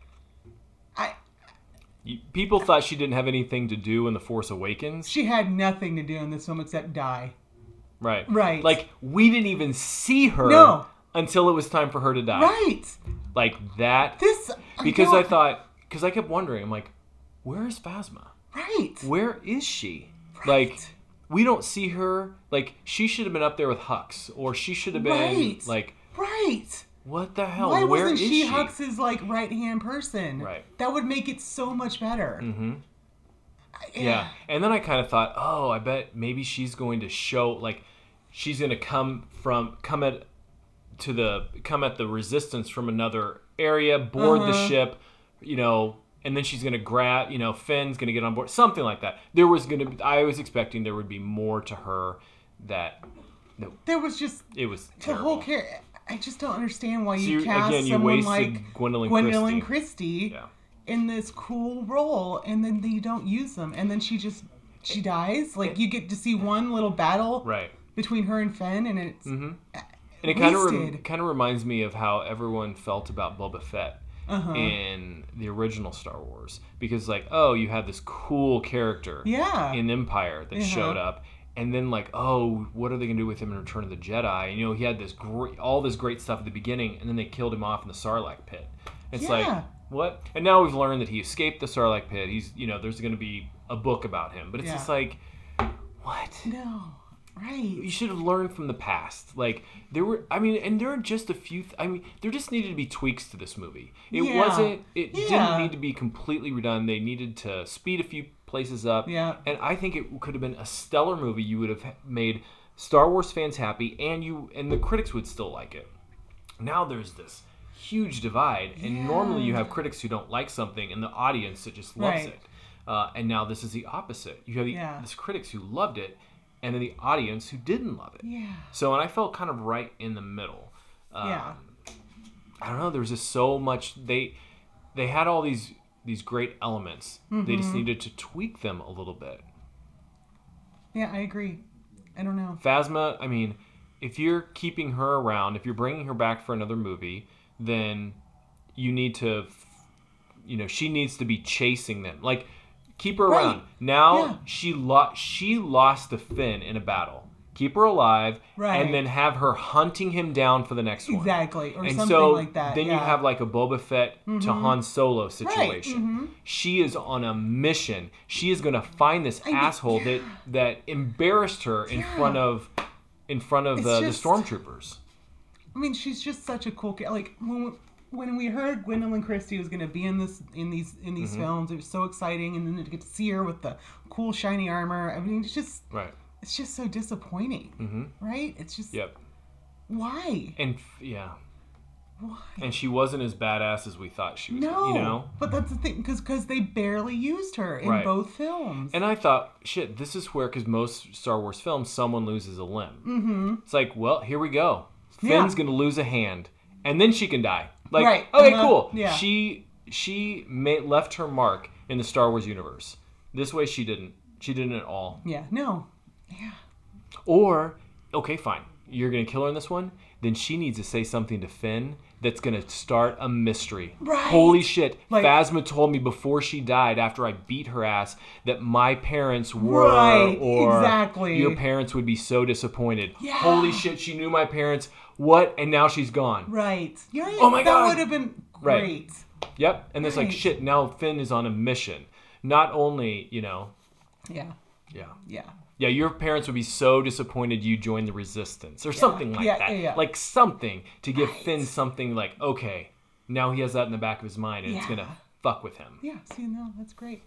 B: I.
A: People thought she didn't have anything to do in The Force Awakens.
B: She had nothing to do in this film except die.
A: Right.
B: Right.
A: Like, we didn't even see her
B: no.
A: until it was time for her to die.
B: Right.
A: Like, that.
B: This.
A: Because
B: I,
A: I thought, because I kept wondering, I'm like, where is Phasma?
B: Right.
A: Where is she?
B: Right.
A: Like, we don't see her. Like, she should have been up there with Hux. Or she should have been,
B: right.
A: like.
B: Right.
A: What the hell?
B: Why
A: Where
B: wasn't
A: is
B: she,
A: she
B: Hux's like right hand person?
A: Right.
B: That would make it so much better.
A: Mm-hmm.
B: Yeah.
A: yeah. And then I kind of thought, oh, I bet maybe she's going to show, like, she's going to come from come at to the come at the resistance from another area, board uh-huh. the ship, you know, and then she's going to grab, you know, Finn's going to get on board, something like that. There was going to, I was expecting there would be more to her that. No.
B: There was just
A: it was
B: the
A: terrible.
B: whole character. I just don't understand why
A: so
B: you cast
A: again, you
B: someone like
A: Gwendolyn,
B: Gwendolyn
A: Christie,
B: Christie
A: yeah.
B: in this cool role, and then you don't use them, and then she just she dies. Like you get to see one little battle
A: right.
B: between her and Finn, and it's
A: mm-hmm. and it kind of rem- kind of reminds me of how everyone felt about Boba Fett uh-huh. in the original Star Wars, because like oh you had this cool character
B: yeah.
A: in Empire that uh-huh. showed up. And then, like, oh, what are they going to do with him in Return of the Jedi? And, you know, he had this great, all this great stuff at the beginning, and then they killed him off in the Sarlacc pit. It's
B: yeah.
A: like, what? And now we've learned that he escaped the Sarlacc pit. He's, you know, there's going to be a book about him. But it's yeah. just like, what?
B: No. Right.
A: You should have learned from the past. Like, there were, I mean, and there are just a few, th- I mean, there just needed to be tweaks to this movie. It
B: yeah.
A: wasn't, it
B: yeah.
A: didn't need to be completely redone. They needed to speed a few places up.
B: Yeah.
A: And I think it could have been a stellar movie. You would have made Star Wars fans happy, and you, and the critics would still like it. Now there's this huge divide, and
B: yeah.
A: normally you have critics who don't like something, and the audience that just loves
B: right.
A: it. Uh, and now this is the opposite. You have the,
B: yeah.
A: this critics who loved it, and then the audience who didn't love it.
B: Yeah.
A: So, and I felt kind of right in the middle. Um,
B: yeah.
A: I don't know. There was just so much. They they had all these these great elements. Mm-hmm. They just needed to tweak them a little bit.
B: Yeah, I agree. I don't know.
A: Phasma, I mean, if you're keeping her around, if you're bringing her back for another movie, then you need to, you know, she needs to be chasing them. Like, keep her
B: right.
A: around. Now
B: yeah.
A: she lo- she lost to Finn in a battle. Keep her alive,
B: right.
A: and then have her hunting him down for the next one.
B: Exactly, or
A: and
B: something
A: so
B: like that.
A: Then
B: yeah.
A: you have like a Boba Fett mm-hmm. to Han Solo situation.
B: Right. Mm-hmm.
A: She is on a mission. She is going to find this
B: I mean,
A: asshole
B: yeah.
A: that that embarrassed her in
B: yeah. front
A: front of in front of uh,
B: just,
A: the stormtroopers.
B: I mean, she's just such a cool character. Like when when we heard Gwendolyn Christie was going to be in this in these in these mm-hmm. films, it was so exciting, and then to get to see her with the cool shiny armor. I mean, it's just
A: right.
B: It's just so disappointing,
A: mm-hmm.
B: right? It's just
A: yep.
B: Why?
A: And yeah.
B: Why?
A: And she wasn't as badass as we thought she was.
B: No,
A: you know.
B: But that's the thing, because because they barely used her in
A: right.
B: both films.
A: And I thought, shit, this is where, because most Star Wars films, someone loses a limb.
B: Mm-hmm.
A: It's like, well, here we go. Finn's
B: yeah.
A: gonna lose a hand, and then she can die. Like,
B: right.
A: okay,
B: uh-huh.
A: cool.
B: Yeah.
A: She she made, left her mark in the Star Wars universe. This way, she didn't. She didn't at all.
B: Yeah. No. Yeah.
A: Or, okay, fine. You're going to kill her in this one? Then she needs to say something to Finn that's going to start a mystery.
B: Right.
A: Holy shit.
B: Like,
A: Phasma told me before she died, after I beat her ass, that my parents were,
B: right,
A: or
B: exactly.
A: your parents would be so disappointed.
B: Yeah.
A: Holy shit, she knew my parents. What? And now she's gone.
B: Right. Yeah,
A: oh my
B: that
A: God.
B: That would have been great.
A: Right. Yep. And it's right. like, shit, now Finn is on a mission. Not only, you know.
B: Yeah.
A: Yeah.
B: Yeah.
A: Yeah, your parents would be so disappointed you joined the Resistance or yeah. something like
B: yeah,
A: that.
B: Yeah, yeah.
A: Like something to give
B: right.
A: Finn something like, okay, now he has that in the back of his mind and
B: yeah.
A: it's going to fuck with him.
B: Yeah, see, no, that's great.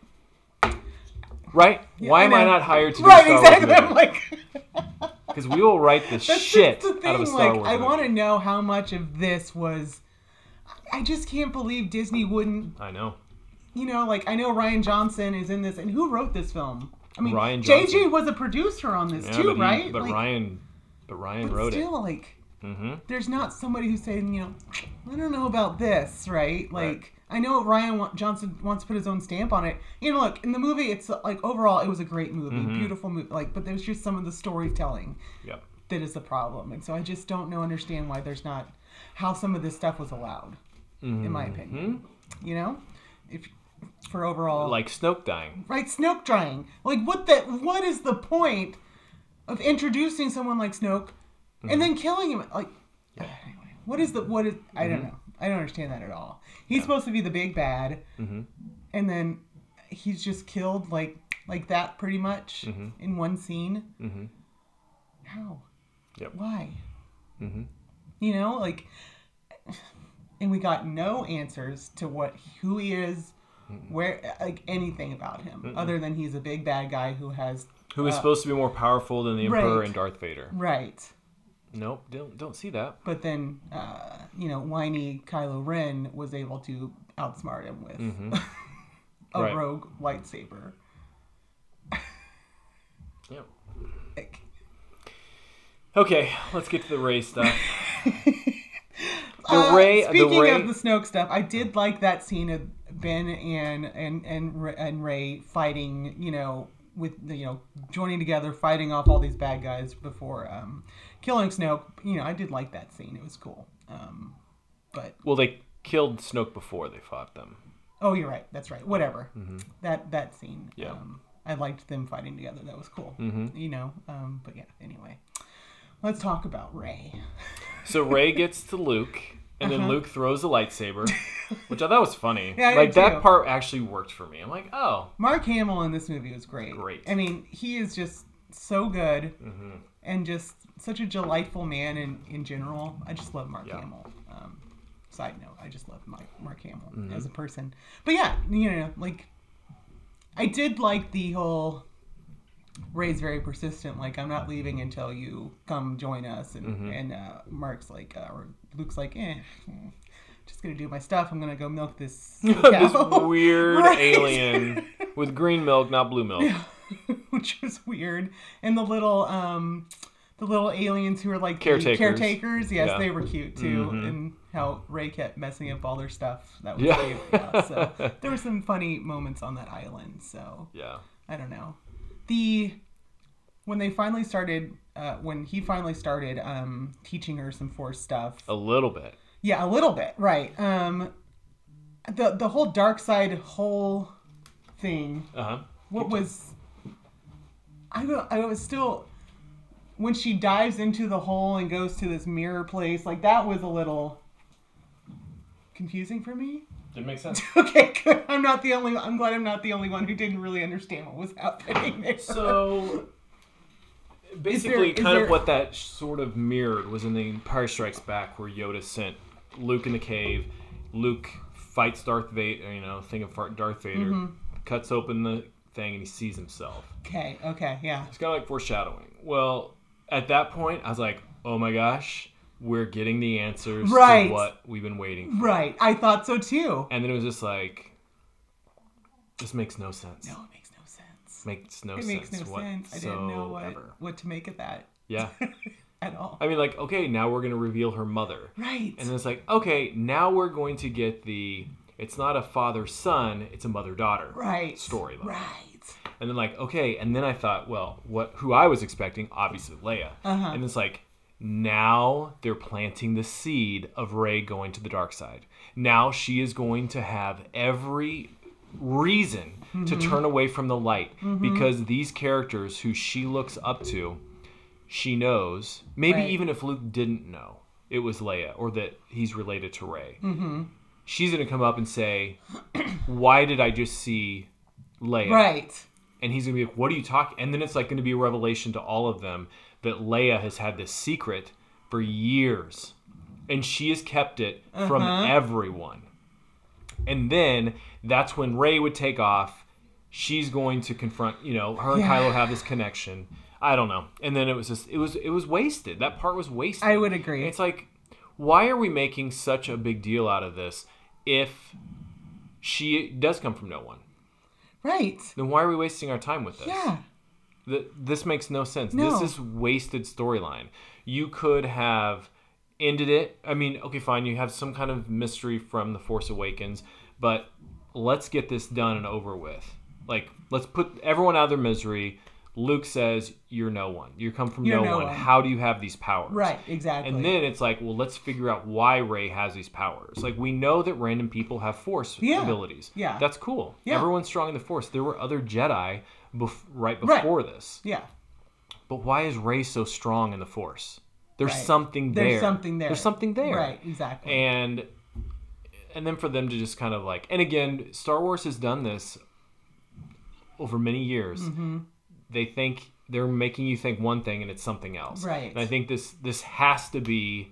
A: Right?
B: Yeah,
A: Why
B: I
A: am I
B: know.
A: not hired to do
B: right,
A: Star
B: exactly.
A: Wars
B: I'm like...
A: Because we will write the
B: that's
A: shit
B: the thing.
A: out of a Star
B: like,
A: Wars
B: I
A: movie.
B: want to know how much of this was... I just can't believe Disney wouldn't...
A: I know.
B: you know, like, I know Rian Johnson is in this, and who wrote this film? I mean,
A: Rian
B: J J
A: Johnson.
B: was a producer on this
A: Yeah,
B: too,
A: but he-
B: right?
A: But
B: like,
A: Ryan, but Ryan
B: but
A: wrote
B: still,
A: it.
B: like,
A: Mm-hmm.
B: there's not somebody who's saying, you know, I don't know about this, right? Like,
A: Right.
B: I know Ryan wa- Johnson wants to put his own stamp on it. You know, look, in the movie, it's like, overall, it was a great movie,
A: Mhm.
B: beautiful movie, like, but there's just some of the storytelling
A: Yep.
B: that is the problem. And so I just don't know, understand why there's not, how some of this stuff was allowed, in my opinion. You know? If for overall...
A: Like Snoke dying.
B: Right, Snoke dying. Like, what the, what is the point of introducing someone like Snoke and then killing him? Like, anyway, what is the, what is, I don't
A: Mhm.
B: know. I don't understand that at all. He's supposed to be the big bad,
A: Mm-hmm.
B: and then he's just killed like, like that pretty much
A: Mhm.
B: in one scene.
A: Mm-hmm.
B: How?
A: Yep.
B: Why?
A: Mm-hmm.
B: You know, like, and we got no answers to what, who he is, where, like, anything about him,
A: Mm-mm.
B: other than he's a big bad guy who has...
A: Who is
B: uh,
A: supposed to be more powerful than the Emperor
B: right.
A: and Darth Vader.
B: Right.
A: Nope, don't don't see that.
B: But then, uh, you know, whiny Kylo Ren was able to outsmart him with
A: Mhm.
B: a
A: Right.
B: rogue lightsaber.
A: Yep.
B: Like,
A: Okay, let's get to the Rey stuff. the
B: uh,
A: Rey,
B: speaking
A: the Rey.
B: of the Snoke stuff, I did like that scene of Ben and and and Re- and Rey fighting. You know, with the, you know, joining together, fighting off all these bad guys before um, killing Snoke. You know, I did like that scene. It was cool. Um, but
A: Well, they killed Snoke before they fought them.
B: oh, you're right. That's right. Whatever.
A: Mhm.
B: That that scene.
A: Yeah.
B: Um, I liked them fighting together. That was cool.
A: Mhm.
B: You know. Um, but yeah. Anyway, let's talk about Rey.
A: So Rey gets to Luke, and then
B: Uh-huh.
A: Luke throws the lightsaber, which I thought was funny.
B: Yeah, I
A: like
B: did
A: that
B: too.
A: part actually worked for me. I'm like, oh,
B: Mark Hamill in this movie was great.
A: Great.
B: I mean, he is just so good
A: Mhm.
B: and just such a delightful man in, in general. I just love Mark
A: Yeah.
B: Hamill. Um, side note, I just love Mark, Mark Hamill
A: Mhm.
B: as a person. But yeah, you know, like, I did like the whole Rey's very persistent. Like, I'm not leaving until you come join us. And,
A: Mhm.
B: and uh, Mark's like, uh, or Luke's like, eh, hmm, just going to do my stuff. I'm going to go milk this
A: this
B: cow.
A: weird
B: Right.
A: alien with green milk, not blue milk.
B: Yeah. Which was weird. And the little um the little aliens who were like the
A: Caretakers.
B: caretakers, yes,
A: Yeah.
B: they were cute too.
A: Mhm.
B: And how Rey kept messing up all their stuff. That was
A: Yeah.
B: cute. Yeah. So there were some funny moments on that island. So
A: Yeah.
B: I don't know. The when they finally started uh, when he finally started um teaching her some Force stuff.
A: A little bit.
B: Yeah, a little bit, right. Um the the whole dark side whole thing.
A: Uh-huh.
B: What was I go- I was still when she dives into the hole and goes to this mirror place, like that was a little confusing for me.
A: Didn't make sense.
B: Okay, good. I'm not the only I'm glad I'm not the only one who didn't really understand what was happening there.
A: So basically,
B: Is there- is
A: kind
B: there-
A: of what that sort of mirrored was in the Empire Strikes Back, where Yoda sent Luke in the cave. Luke fights Darth Vader, you know, thing of Darth Vader,
B: Mhm.
A: cuts open the thing, and he sees himself.
B: Okay, okay, yeah.
A: It's kind of like foreshadowing. Well, at that point, I was like, oh my gosh, we're getting the answers
B: Right.
A: to what we've been waiting for.
B: Right. I thought so too.
A: And then it was just like, this makes no sense.
B: No, it makes no sense.
A: Makes no
B: it
A: sense.
B: makes no sense. I didn't know what,
A: whatsoever.
B: what to make of that.
A: Yeah.
B: At all.
A: I mean, like, okay, now we're going to reveal her mother.
B: Right.
A: And then it's like, okay, now we're going to get the, it's not a father-son, it's a mother-daughter
B: Right.
A: storyline.
B: Right.
A: And then like, okay, and then I thought, well, what who I was expecting, obviously Leia.
B: Uh-huh.
A: And it's like, now they're planting the seed of Rey going to the dark side. Now she is going to have every reason to
B: Mhm.
A: turn away from the light
B: Mhm.
A: because these characters who she looks up to, she knows, maybe
B: Right.
A: even if Luke didn't know, it was Leia or that he's related to Rey.
B: Mm-hmm.
A: She's going to come up and say, why did I just see Leia?
B: Right.
A: And he's going to be like, what are you talking? And then it's like going to be a revelation to all of them that Leia has had this secret for years. And she has kept it from
B: Uh-huh.
A: everyone. And then that's when Rey would take off. She's going to confront, you know, her and
B: Yeah.
A: Kylo have this connection. I don't know. And then it was just, it was, it was wasted. That part was wasted.
B: I would agree.
A: It's like, why are we making such a big deal out of this if she does come from no one.
B: Right.
A: Then why are we wasting our time with this?
B: Yeah.
A: The, this makes no sense.
B: No.
A: This is wasted storyline. You could have ended it. I mean, okay, fine. You have some kind of mystery from The Force Awakens, but let's get this done and over with. Like, let's put everyone out of their misery. Luke says, you're no one. You come from
B: You're
A: no,
B: no
A: one.
B: one.
A: How do you have these powers?
B: Right, exactly.
A: And then it's like, well, let's figure out why Rey has these powers. Like, we know that random people have Force
B: Yeah.
A: abilities.
B: Yeah.
A: That's cool.
B: Yeah.
A: Everyone's strong in the Force. There were other Jedi bef- right before
B: Right.
A: this.
B: Yeah.
A: But why is Rey so strong in the Force? There's
B: Right.
A: something there.
B: There's something there.
A: There's something there.
B: Right, exactly.
A: And and then for them to just kind of like, and again, Star Wars has done this over many years.
B: Mm-hmm.
A: They think they're making you think one thing and it's something else.
B: Right.
A: And I think this this has to be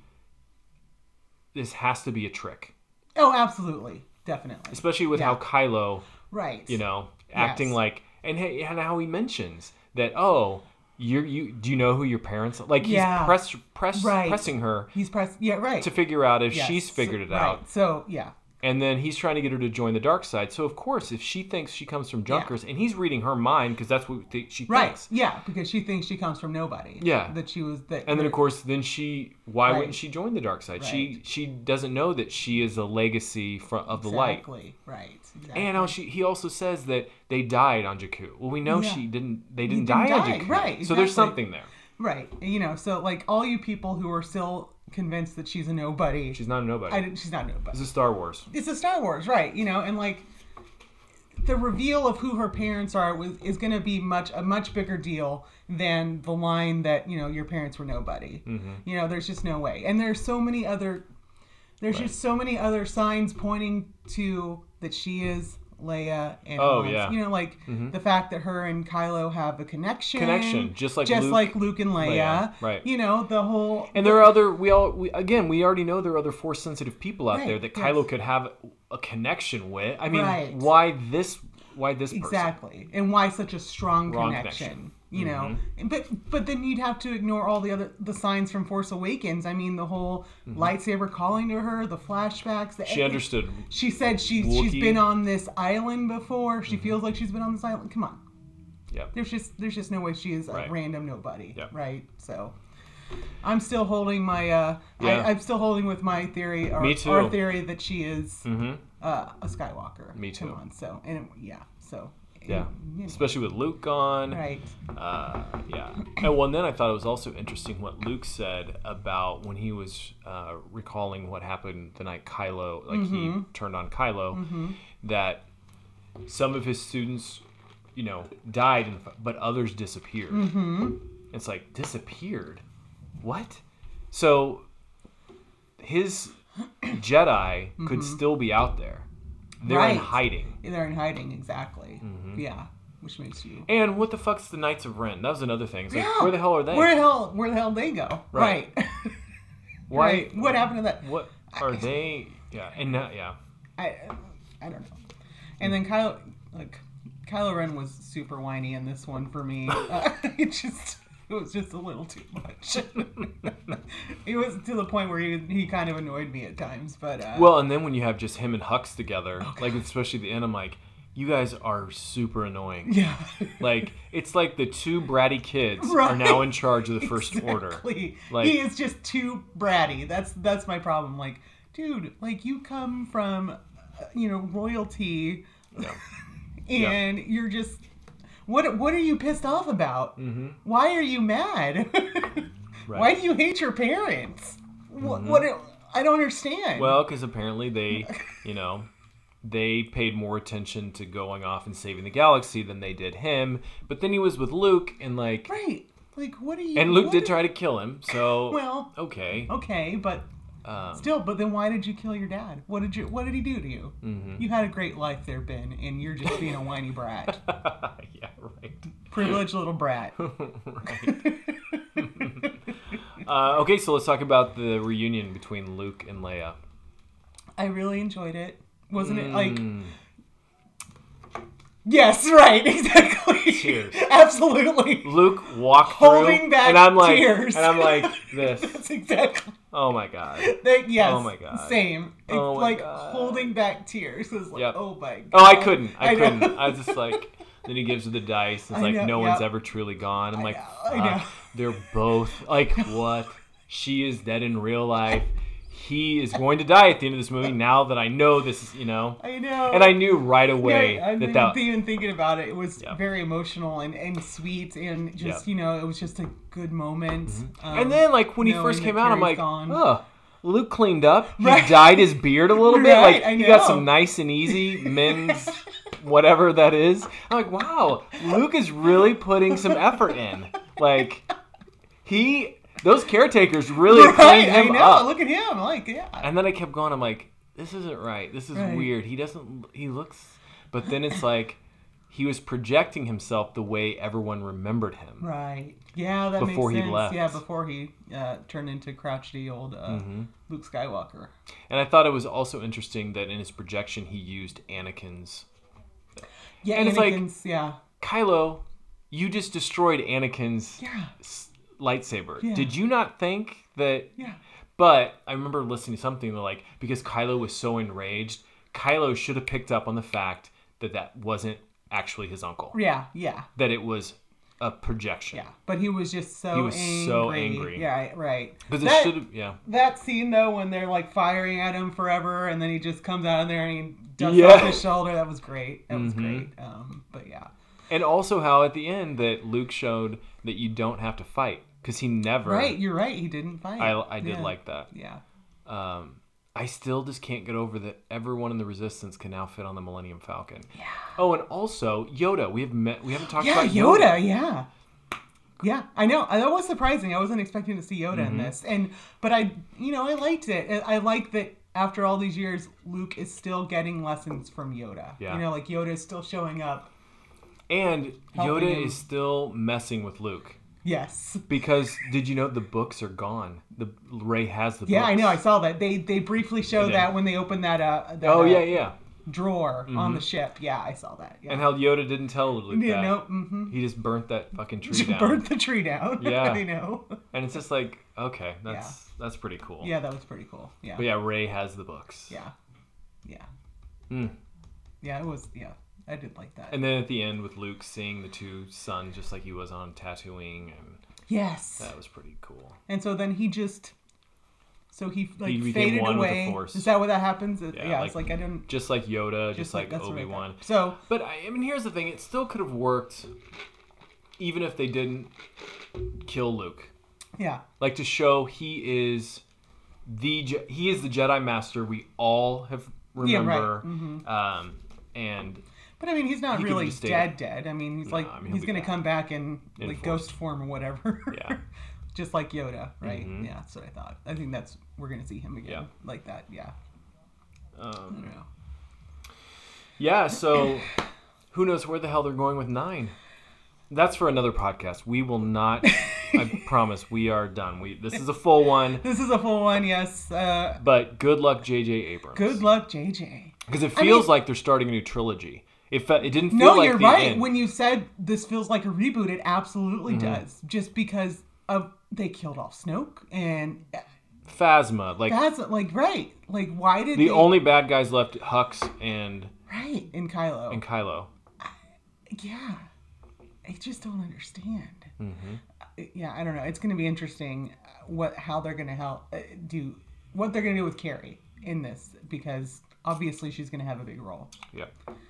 A: this has to be a trick.
B: Oh, absolutely. Definitely.
A: Especially with
B: Yeah.
A: how Kylo,
B: Right.
A: you know, acting
B: Yes.
A: like, and hey, and how he mentions that, oh, you you do you know who your parents are? Like he's
B: Yeah.
A: press press
B: Right.
A: pressing her
B: He's press. Yeah, right.
A: to figure out if
B: Yes.
A: she's figured it
B: Right.
A: out.
B: So, yeah.
A: And then he's trying to get her to join the dark side. So of course, if she thinks she comes from Junkers, and he's reading her mind because that's what th- she
B: Right.
A: thinks.
B: Yeah, because she thinks she comes from nobody.
A: Yeah.
B: That she was that.
A: And then of course, then she why
B: Right.
A: wouldn't she join the dark side? She
B: Right.
A: she doesn't know that she is a legacy fr- of the light.
B: Exactly. Right. Exactly.
A: And how she he also says that they died on Jakku. Well, we know
B: Yeah.
A: she didn't. They
B: He
A: didn't,
B: didn't
A: die on
B: die.
A: Jakku.
B: Right,
A: So there's
B: exactly.
A: something there.
B: Right. You know, so like all you people who are still convinced that she's a nobody.
A: She's not a nobody.
B: I didn't, she's not a nobody.
A: This is Star Wars.
B: It's a Star Wars, right? You know, and like the reveal of who her parents are was, is going to be much a much bigger deal than the line that you know your parents were nobody.
A: Mm-hmm.
B: You know, there's just no way. And there's so many other there's
A: Right.
B: just so many other signs pointing to that she is Leia and
A: Oh,
B: Han's.
A: yeah.
B: You know, like
A: Mhm.
B: the fact that her and Kylo have a connection.
A: Connection, just like
B: just
A: Luke-
B: like Luke and Leia.
A: Leia, right.
B: You know, the whole
A: And there are other we all we, again we already know there are other Force sensitive people out
B: Right,
A: there that
B: yes.
A: Kylo could have a connection with. I mean,
B: Right.
A: why this? Why this person?
B: Exactly. And why such a strong
A: Wrong
B: connection,
A: connection.
B: you know? But but then you'd have to ignore all the other the signs from Force Awakens. I mean, the whole lightsaber calling to her, the flashbacks. The,
A: She understood.
B: She said she's she's
A: Wookiee.
B: been on this island before. She feels like she's been on this island. Come on.
A: Yeah.
B: There's just there's just no way she is a
A: Right.
B: random nobody,
A: Yeah.
B: right? So I'm still holding my uh
A: Yeah.
B: I, I'm still holding with my theory or
A: Me too.
B: our theory that she is
A: Mm-hmm.
B: uh, a Skywalker.
A: Me too.
B: Come on. So and yeah, so
A: Yeah.
B: you know.
A: Especially with Luke gone.
B: Right.
A: Uh, yeah. And well, and then I thought it was also interesting what Luke said about when he was uh, recalling what happened the night Kylo, like
B: Mm-hmm.
A: he turned on Kylo, that some of his students, you know, died, in, but others disappeared.
B: Mm-hmm.
A: It's like, disappeared? What? So his Jedi could still be out there. They're in
B: Mm-hmm. Right.
A: hiding.
B: They're in hiding, exactly.
A: Mm-hmm.
B: Yeah, which makes you.
A: And what the fuck's the Knights of Ren? That was another thing. It's like,
B: Yeah.
A: where the hell are they?
B: Where the hell? Where the hell they go?
A: Right.
B: Right.
A: Why?
B: Right. What happened to that?
A: What are they? Yeah, and now, yeah.
B: I, I don't know. And then Kylo, like, Kylo Ren was super whiny in this one for me. Uh, it just, it was just a little too much. It was to the point where he he kind of annoyed me at times. But uh,
A: Well, and then when you have just him and Hux together, like especially at the end, I'm like, you guys are super annoying.
B: yeah.
A: Like it's like the two bratty kids are
B: Right.
A: now in charge of the First Order.
B: Exactly.
A: Like-
B: he is just too bratty. That's that's my problem. Like, dude, like you come from, uh, you know, royalty,
A: Yeah.
B: and you're just what what are you pissed off about?
A: Mm-hmm.
B: Why are you mad? Why do you hate your parents? What, what I don't understand.
A: Well, because apparently they, you know, they paid more attention to going off and saving the galaxy than they did him. But then he was with Luke, and like,
B: right? Like, what are you?
A: and Luke
B: what
A: did
B: are-
A: try to kill him. So
B: Well,
A: okay.
B: okay, but
A: Um,
B: still, but then why did you kill your dad? What did you? What did he do to you?
A: Mm-hmm.
B: You had a great life there, Ben, and you're just being a whiny brat,
A: yeah, right.
B: privileged little brat.
A: right. uh, okay, so let's talk about the reunion between Luke and Leia.
B: I really enjoyed it. Wasn't it like?
A: Mm.
B: Yes, right, exactly.
A: Cheers.
B: Absolutely.
A: Luke walked
B: Holding
A: through,
B: back
A: and I'm like,
B: tears.
A: and I'm like this.
B: That's exactly.
A: Oh my god.
B: They, yes.
A: Oh my god.
B: Same. It's
A: Oh my
B: like
A: god.
B: holding back tears. It's like,
A: Yep.
B: oh my god.
A: Oh, I couldn't. I,
B: I know.
A: couldn't. I was just like, then he gives her the dice. It's
B: I
A: like
B: know,
A: no
B: yep.
A: one's ever truly gone. I'm
B: I
A: like,
B: know, I
A: fuck.
B: know.
A: They're both like, what? She is dead in real life. He is going to die at the end of this movie. Now that I know this is, you know,
B: I know.
A: and I knew right away
B: Yeah, I
A: that
B: mean,
A: that.
B: even thinking about it, it was
A: Yeah.
B: very emotional and, and sweet, and just
A: Yeah.
B: you know, it was just a good moment. Um,
A: And then, like, when he
B: knowing
A: first
B: that
A: came out, I'm
B: Carrie's
A: like,
B: gone.
A: oh, Luke cleaned up. He
B: Right.
A: dyed his beard a little bit.
B: Right,
A: Like,
B: I
A: he got
B: know.
A: some nice and easy men's whatever that is. I'm like, wow, Luke is really putting some effort in. Like, he, those caretakers really
B: right,
A: cleaned him
B: I know.
A: up.
B: Look at him, like yeah.
A: And then I kept going, I'm like, this isn't right. This is
B: Right.
A: weird. He doesn't, he looks, but then it's like, he was projecting himself the way everyone remembered him.
B: Right. Yeah, that
A: Before
B: makes
A: he
B: sense.
A: left.
B: Yeah, before he uh, turned into crotchety old uh,
A: Mhm.
B: Luke Skywalker.
A: And I thought it was also interesting that in his projection, he used Anakin's.
B: Yeah,
A: and
B: Anakin's,
A: it's like,
B: yeah.
A: Kylo, you just destroyed Anakin's
B: Yeah.
A: s- lightsaber.
B: Yeah.
A: Did you not think that?
B: Yeah.
A: But I remember listening to something that, like, because Kylo was so enraged, Kylo should have picked up on the fact that that wasn't actually his uncle.
B: Yeah, yeah.
A: That it was a projection.
B: Yeah, but he was just so
A: He was
B: angry.
A: so angry.
B: Yeah, right.
A: Because it
B: That-
A: should have, yeah.
B: That scene though, when they're like firing at him forever, and then he just comes out of there and he dusts
A: Yeah.
B: off his shoulder. That was great. That was
A: Mhm.
B: great. Um, but yeah,
A: And also how at the end that Luke showed that you don't have to fight. Because he never...
B: right. You're right. He didn't fight.
A: I, I did
B: Yeah.
A: like that.
B: Yeah.
A: Um, I still just can't get over that everyone in the Resistance can now fit on the Millennium Falcon. Yeah. Oh, and also Yoda. We have met. We haven't talked
B: Yeah,
A: about
B: Yoda.
A: Yoda.
B: Yeah. Yeah, I know. Uh, That was surprising. I wasn't expecting to see Yoda in
A: Mhm.
B: this, and but I, you know, I liked it. I I like that after all these years, Luke is still getting lessons from Yoda.
A: Yeah.
B: You know, like Yoda is still showing up.
A: And
B: Helping
A: Yoda
B: him.
A: is still messing with Luke.
B: Yes.
A: Because did you know the books are gone? The Rey has the
B: Yeah,
A: books.
B: I know. I saw that. They they briefly showed
A: did.
B: that when they opened that uh that,
A: Oh
B: uh,
A: yeah, yeah.
B: drawer on
A: Mhm.
B: the ship. Yeah, I saw that. Yeah.
A: And how Yoda didn't tell Luke
B: Yeah,
A: that.
B: no, mhm.
A: He just burnt that fucking tree
B: Just
A: down.
B: burnt the tree down.
A: Yeah.
B: I know.
A: And it's just like, okay, that's that's pretty cool.
B: Yeah, that was pretty cool. Yeah.
A: But yeah, Rey has the books.
B: Yeah. Yeah.
A: Hmm.
B: Yeah, it was. Yeah, I did like that.
A: And then at the end with Luke seeing the two suns just like he was on Tatooine, and
B: Yes.
A: that was pretty cool.
B: And so then he just, so he like
A: He became
B: faded
A: one with the
B: away.
A: Force.
B: Is that what that happens? It- Yeah, it's like I didn't.
A: just like Yoda, just,
B: Just
A: like,
B: like- that's what I
A: Obi Wan.
B: thought. So-
A: but I, I mean, here's the thing: it still could have worked, even if they didn't kill Luke.
B: Yeah.
A: Like to show he is the Je- he is the Jedi Master we all have
B: Yeah, right.
A: remember,
B: Mhm.
A: um, and.
B: But I mean, he's not
A: He could've
B: really
A: just stayed-
B: dead. Dead. I mean, he's
A: No,
B: like
A: I mean, he'll
B: he's
A: be
B: gonna
A: back.
B: come back in,
A: In
B: like
A: Force.
B: ghost form or whatever.
A: Yeah.
B: Just like Yoda, right?
A: Mhm.
B: Yeah, that's what I thought. I think that's we're gonna see him again,
A: Yeah.
B: like that. Yeah. I
A: Um,
B: don't know.
A: Yeah, so who knows where the hell they're going with nine? That's for another podcast. We will not. I promise. We are done. We this is a full one.
B: This is a full one, yes. Uh,
A: But good luck, J J Abrams.
B: good luck, J J.
A: Because it
B: I
A: feels
B: mean-
A: like they're starting a new trilogy. It fe- it didn't feel
B: No,
A: like
B: you're
A: the
B: right.
A: end.
B: When you said this feels like a reboot, it absolutely
A: Mhm.
B: does. Just because of they killed off Snoke and
A: Phasma, like
B: that's like right. Like why did
A: the
B: they,
A: only bad guys left, Hux and
B: right in Kylo?
A: and Kylo.
B: Yeah, I just don't understand.
A: Mm-hmm.
B: Yeah, I don't know. It's going to be interesting what how they're going to help uh, do what they're going to do with Carrie in this because obviously she's going to have a big role.
A: Yeah.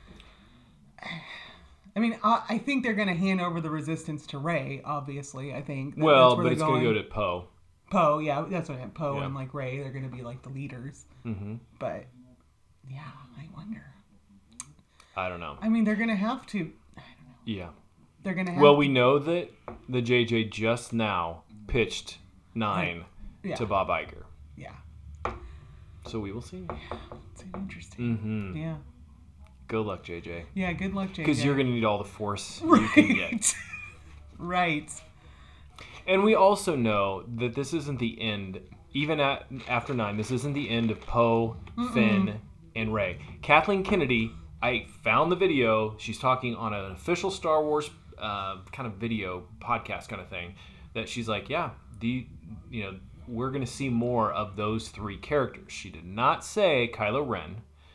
B: I mean, I, I think they're going to hand over the Resistance to Rey. Obviously, I think. That,
A: Well,
B: that's where
A: but
B: they're
A: it's going to go to Poe.
B: Poe. Yeah, that's what I meant. Poe
A: Yeah.
B: and like Rey, they're going to be like the leaders.
A: Mm-hmm.
B: But yeah, I wonder.
A: I don't know.
B: I mean, they're going to have to.
A: Yeah.
B: They're going to have.
A: Well,
B: to,
A: we know that the J J just now pitched nine
B: Yeah.
A: to Bob Iger.
B: Yeah.
A: So we will see.
B: It's interesting.
A: Mm-hmm.
B: Yeah.
A: Good luck, J J.
B: Yeah. Good luck, J J.
A: Because you're going to need all the force you can get.
B: Right.
A: And we also know that this isn't the end. Even at after nine, this isn't the end of Poe, Finn, and Rey. Kathleen Kennedy, I found the video. She's talking on an official Star Wars uh, kind of video podcast kind of thing. That she's like, yeah, the you know we're going to see more of those three characters. She did not say Kylo Ren,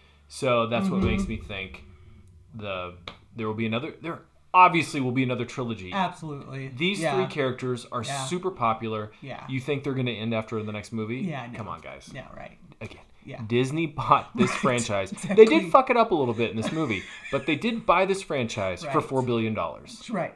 A: so that's mm-hmm. what makes me think the there will be another. There obviously will be another trilogy.
B: Absolutely.
A: These
B: yeah.
A: three characters are
B: yeah.
A: super popular.
B: Yeah.
A: You think they're going to end after the next movie?
B: Yeah. No.
A: Come on, guys.
B: Yeah. Right.
A: Again.
B: Yeah.
A: Disney bought this
B: right.
A: franchise.
B: Exactly.
A: They did fuck it up a little bit in this movie, but they did buy this franchise
B: right.
A: for four billion dollars.
B: Right.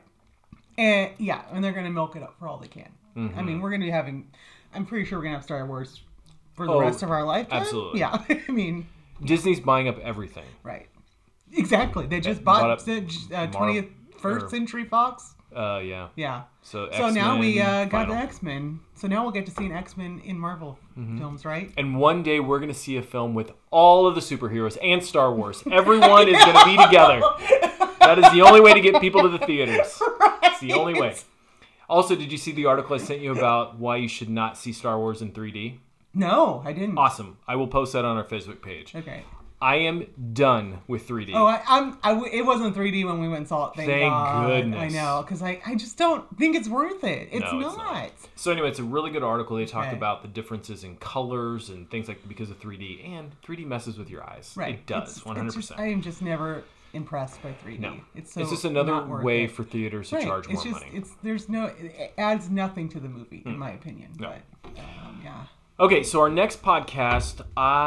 B: And yeah, and they're going to milk it up for all they can.
A: Mm-hmm.
B: I mean, we're going to be having, I'm pretty sure we're going to have Star Wars for the
A: oh,
B: rest of our lifetime.
A: Absolutely.
B: Yeah. I mean,
A: Disney's buying up everything.
B: Right. Exactly. They just
A: they
B: bought,
A: bought
B: uh, twenty-first Century Fox.
A: Uh, yeah.
B: Yeah.
A: So,
B: so now we uh, got
A: final.
B: the X-Men. So now we'll get to see an X-Men in Marvel
A: mm-hmm.
B: films, right?
A: And one day we're going to see a film with all of the superheroes and Star Wars. Everyone is going to be together. That is the only way to get people to the theaters.
B: Right.
A: It's the only way. Also, did you see the article I sent you about why you should not see Star Wars in three D?
B: No, I didn't.
A: Awesome. I will post that on our Facebook page.
B: Okay.
A: I am done with three D.
B: Oh, I, I'm. I, it wasn't three D when we went and saw it. Thank,
A: Thank
B: God.
A: goodness.
B: I know, because I, I just don't think it's worth it. It's,
A: no,
B: not.
A: it's not. So anyway, it's a really good article. They talked
B: okay.
A: about the differences in colors and things like because of three D, and three D messes with your eyes.
B: Right.
A: It does,
B: it's,
A: one hundred percent.
B: It's just, I am just never impressed by three D.
A: No,
B: it's so
A: it's just another
B: not worth
A: way
B: it.
A: for theaters to
B: right.
A: charge
B: it's
A: more
B: just,
A: money.
B: It's there's no. It adds nothing to the movie,
A: mm.
B: in my opinion.
A: No.
B: But um, yeah.
A: Okay, so our next podcast,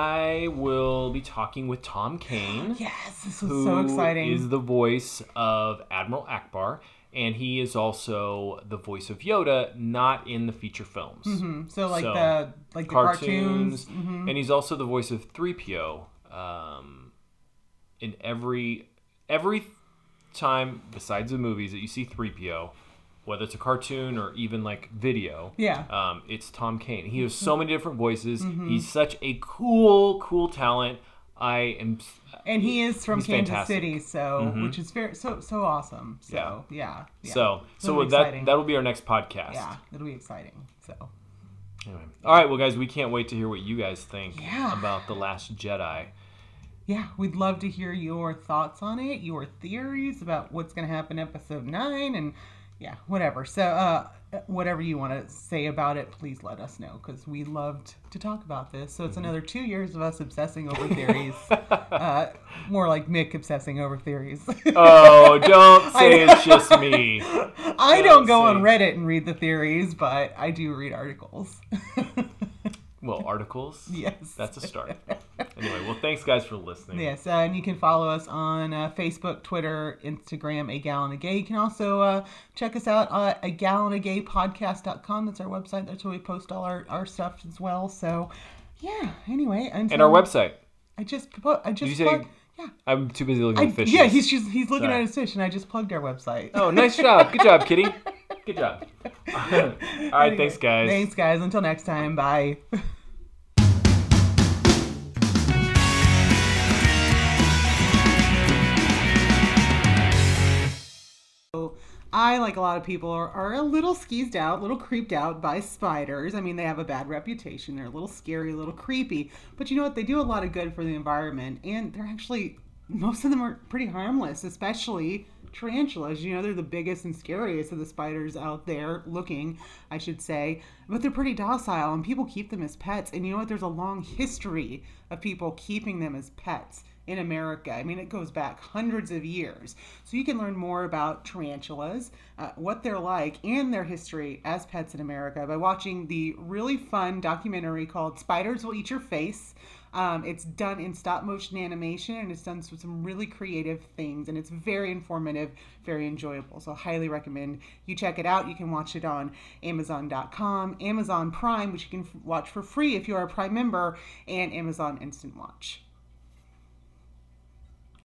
A: I will be talking with Tom Kane.
B: Yes, this was so exciting.
A: Who is the voice of Admiral Akbar, and he is also the voice of Yoda, not in the feature films.
B: Mm-hmm. So like so, the like the cartoons, cartoons mm-hmm.
A: and he's also the voice of three P O. Um, in every every time besides the movies that you see three P O. Whether it's a cartoon or even like video,
B: yeah,
A: um, it's Tom Kane. He has so many different voices. Mm-hmm. He's such a cool, cool talent. I am,
B: and he is from Kansas
A: fantastic.
B: City, so mm-hmm. which is very so so awesome. So yeah, yeah. yeah.
A: So so that that'll be our next podcast.
B: Yeah, it'll be exciting. So
A: anyway, all right, well, guys, we can't wait to hear what you guys think
B: yeah.
A: about The Last Jedi.
B: Yeah, we'd love to hear your thoughts on it, your theories about what's going to happen in episode nine, and. Yeah, whatever. So, uh, whatever you want to say about it, please let us know, because we loved to talk about this. So it's another two years of us obsessing over theories. uh, more like Mick obsessing over theories.
A: Oh, don't say it's just me.
B: I don't, don't go say. on Reddit and read the theories, but I do read articles.
A: Well, articles?
B: Yes.
A: That's a start. Anyway, well, thanks, guys, for listening.
B: Yes, uh, and you can follow us on uh, Facebook, Twitter, Instagram, A Gallon of Gay. You can also uh, check us out at a gallon of gay podcast dot com. That's our website. That's where we post all our, our stuff as well. So, yeah, anyway. Until
A: and our website.
B: I just I just
A: Did you
B: plugged,
A: say,
B: yeah.
A: I'm too busy looking
B: I,
A: at fishes.
B: Yeah, he's just, he's looking
A: Sorry.
B: at his fish, and I just plugged our website.
A: Oh, nice job. Good job, Kitty. Good job. All right, anyway, thanks, guys.
B: Thanks, guys. Until next time, bye. I, like a lot of people, are, are a little skeezed out, a little creeped out by spiders. I mean, they have a bad reputation. They're a little scary, a little creepy. But you know what? They do a lot of good for the environment. And they're actually, most of them are pretty harmless, especially tarantulas. You know, they're the biggest and scariest of the spiders out there looking, I should say. But they're pretty docile, and people keep them as pets. And you know what? There's a long history of people keeping them as pets in America. I mean, it goes back hundreds of years. So you can learn more about tarantulas, uh, what they're like, and their history as pets in America by watching the really fun documentary called Spiders Will Eat Your Face. Um, it's done in stop motion animation, and it's done with some really creative things, and it's very informative, very enjoyable. So I highly recommend you check it out. You can watch it on Amazon dot com, Amazon Prime, which you can watch for free if you're a Prime member, and Amazon Instant Watch.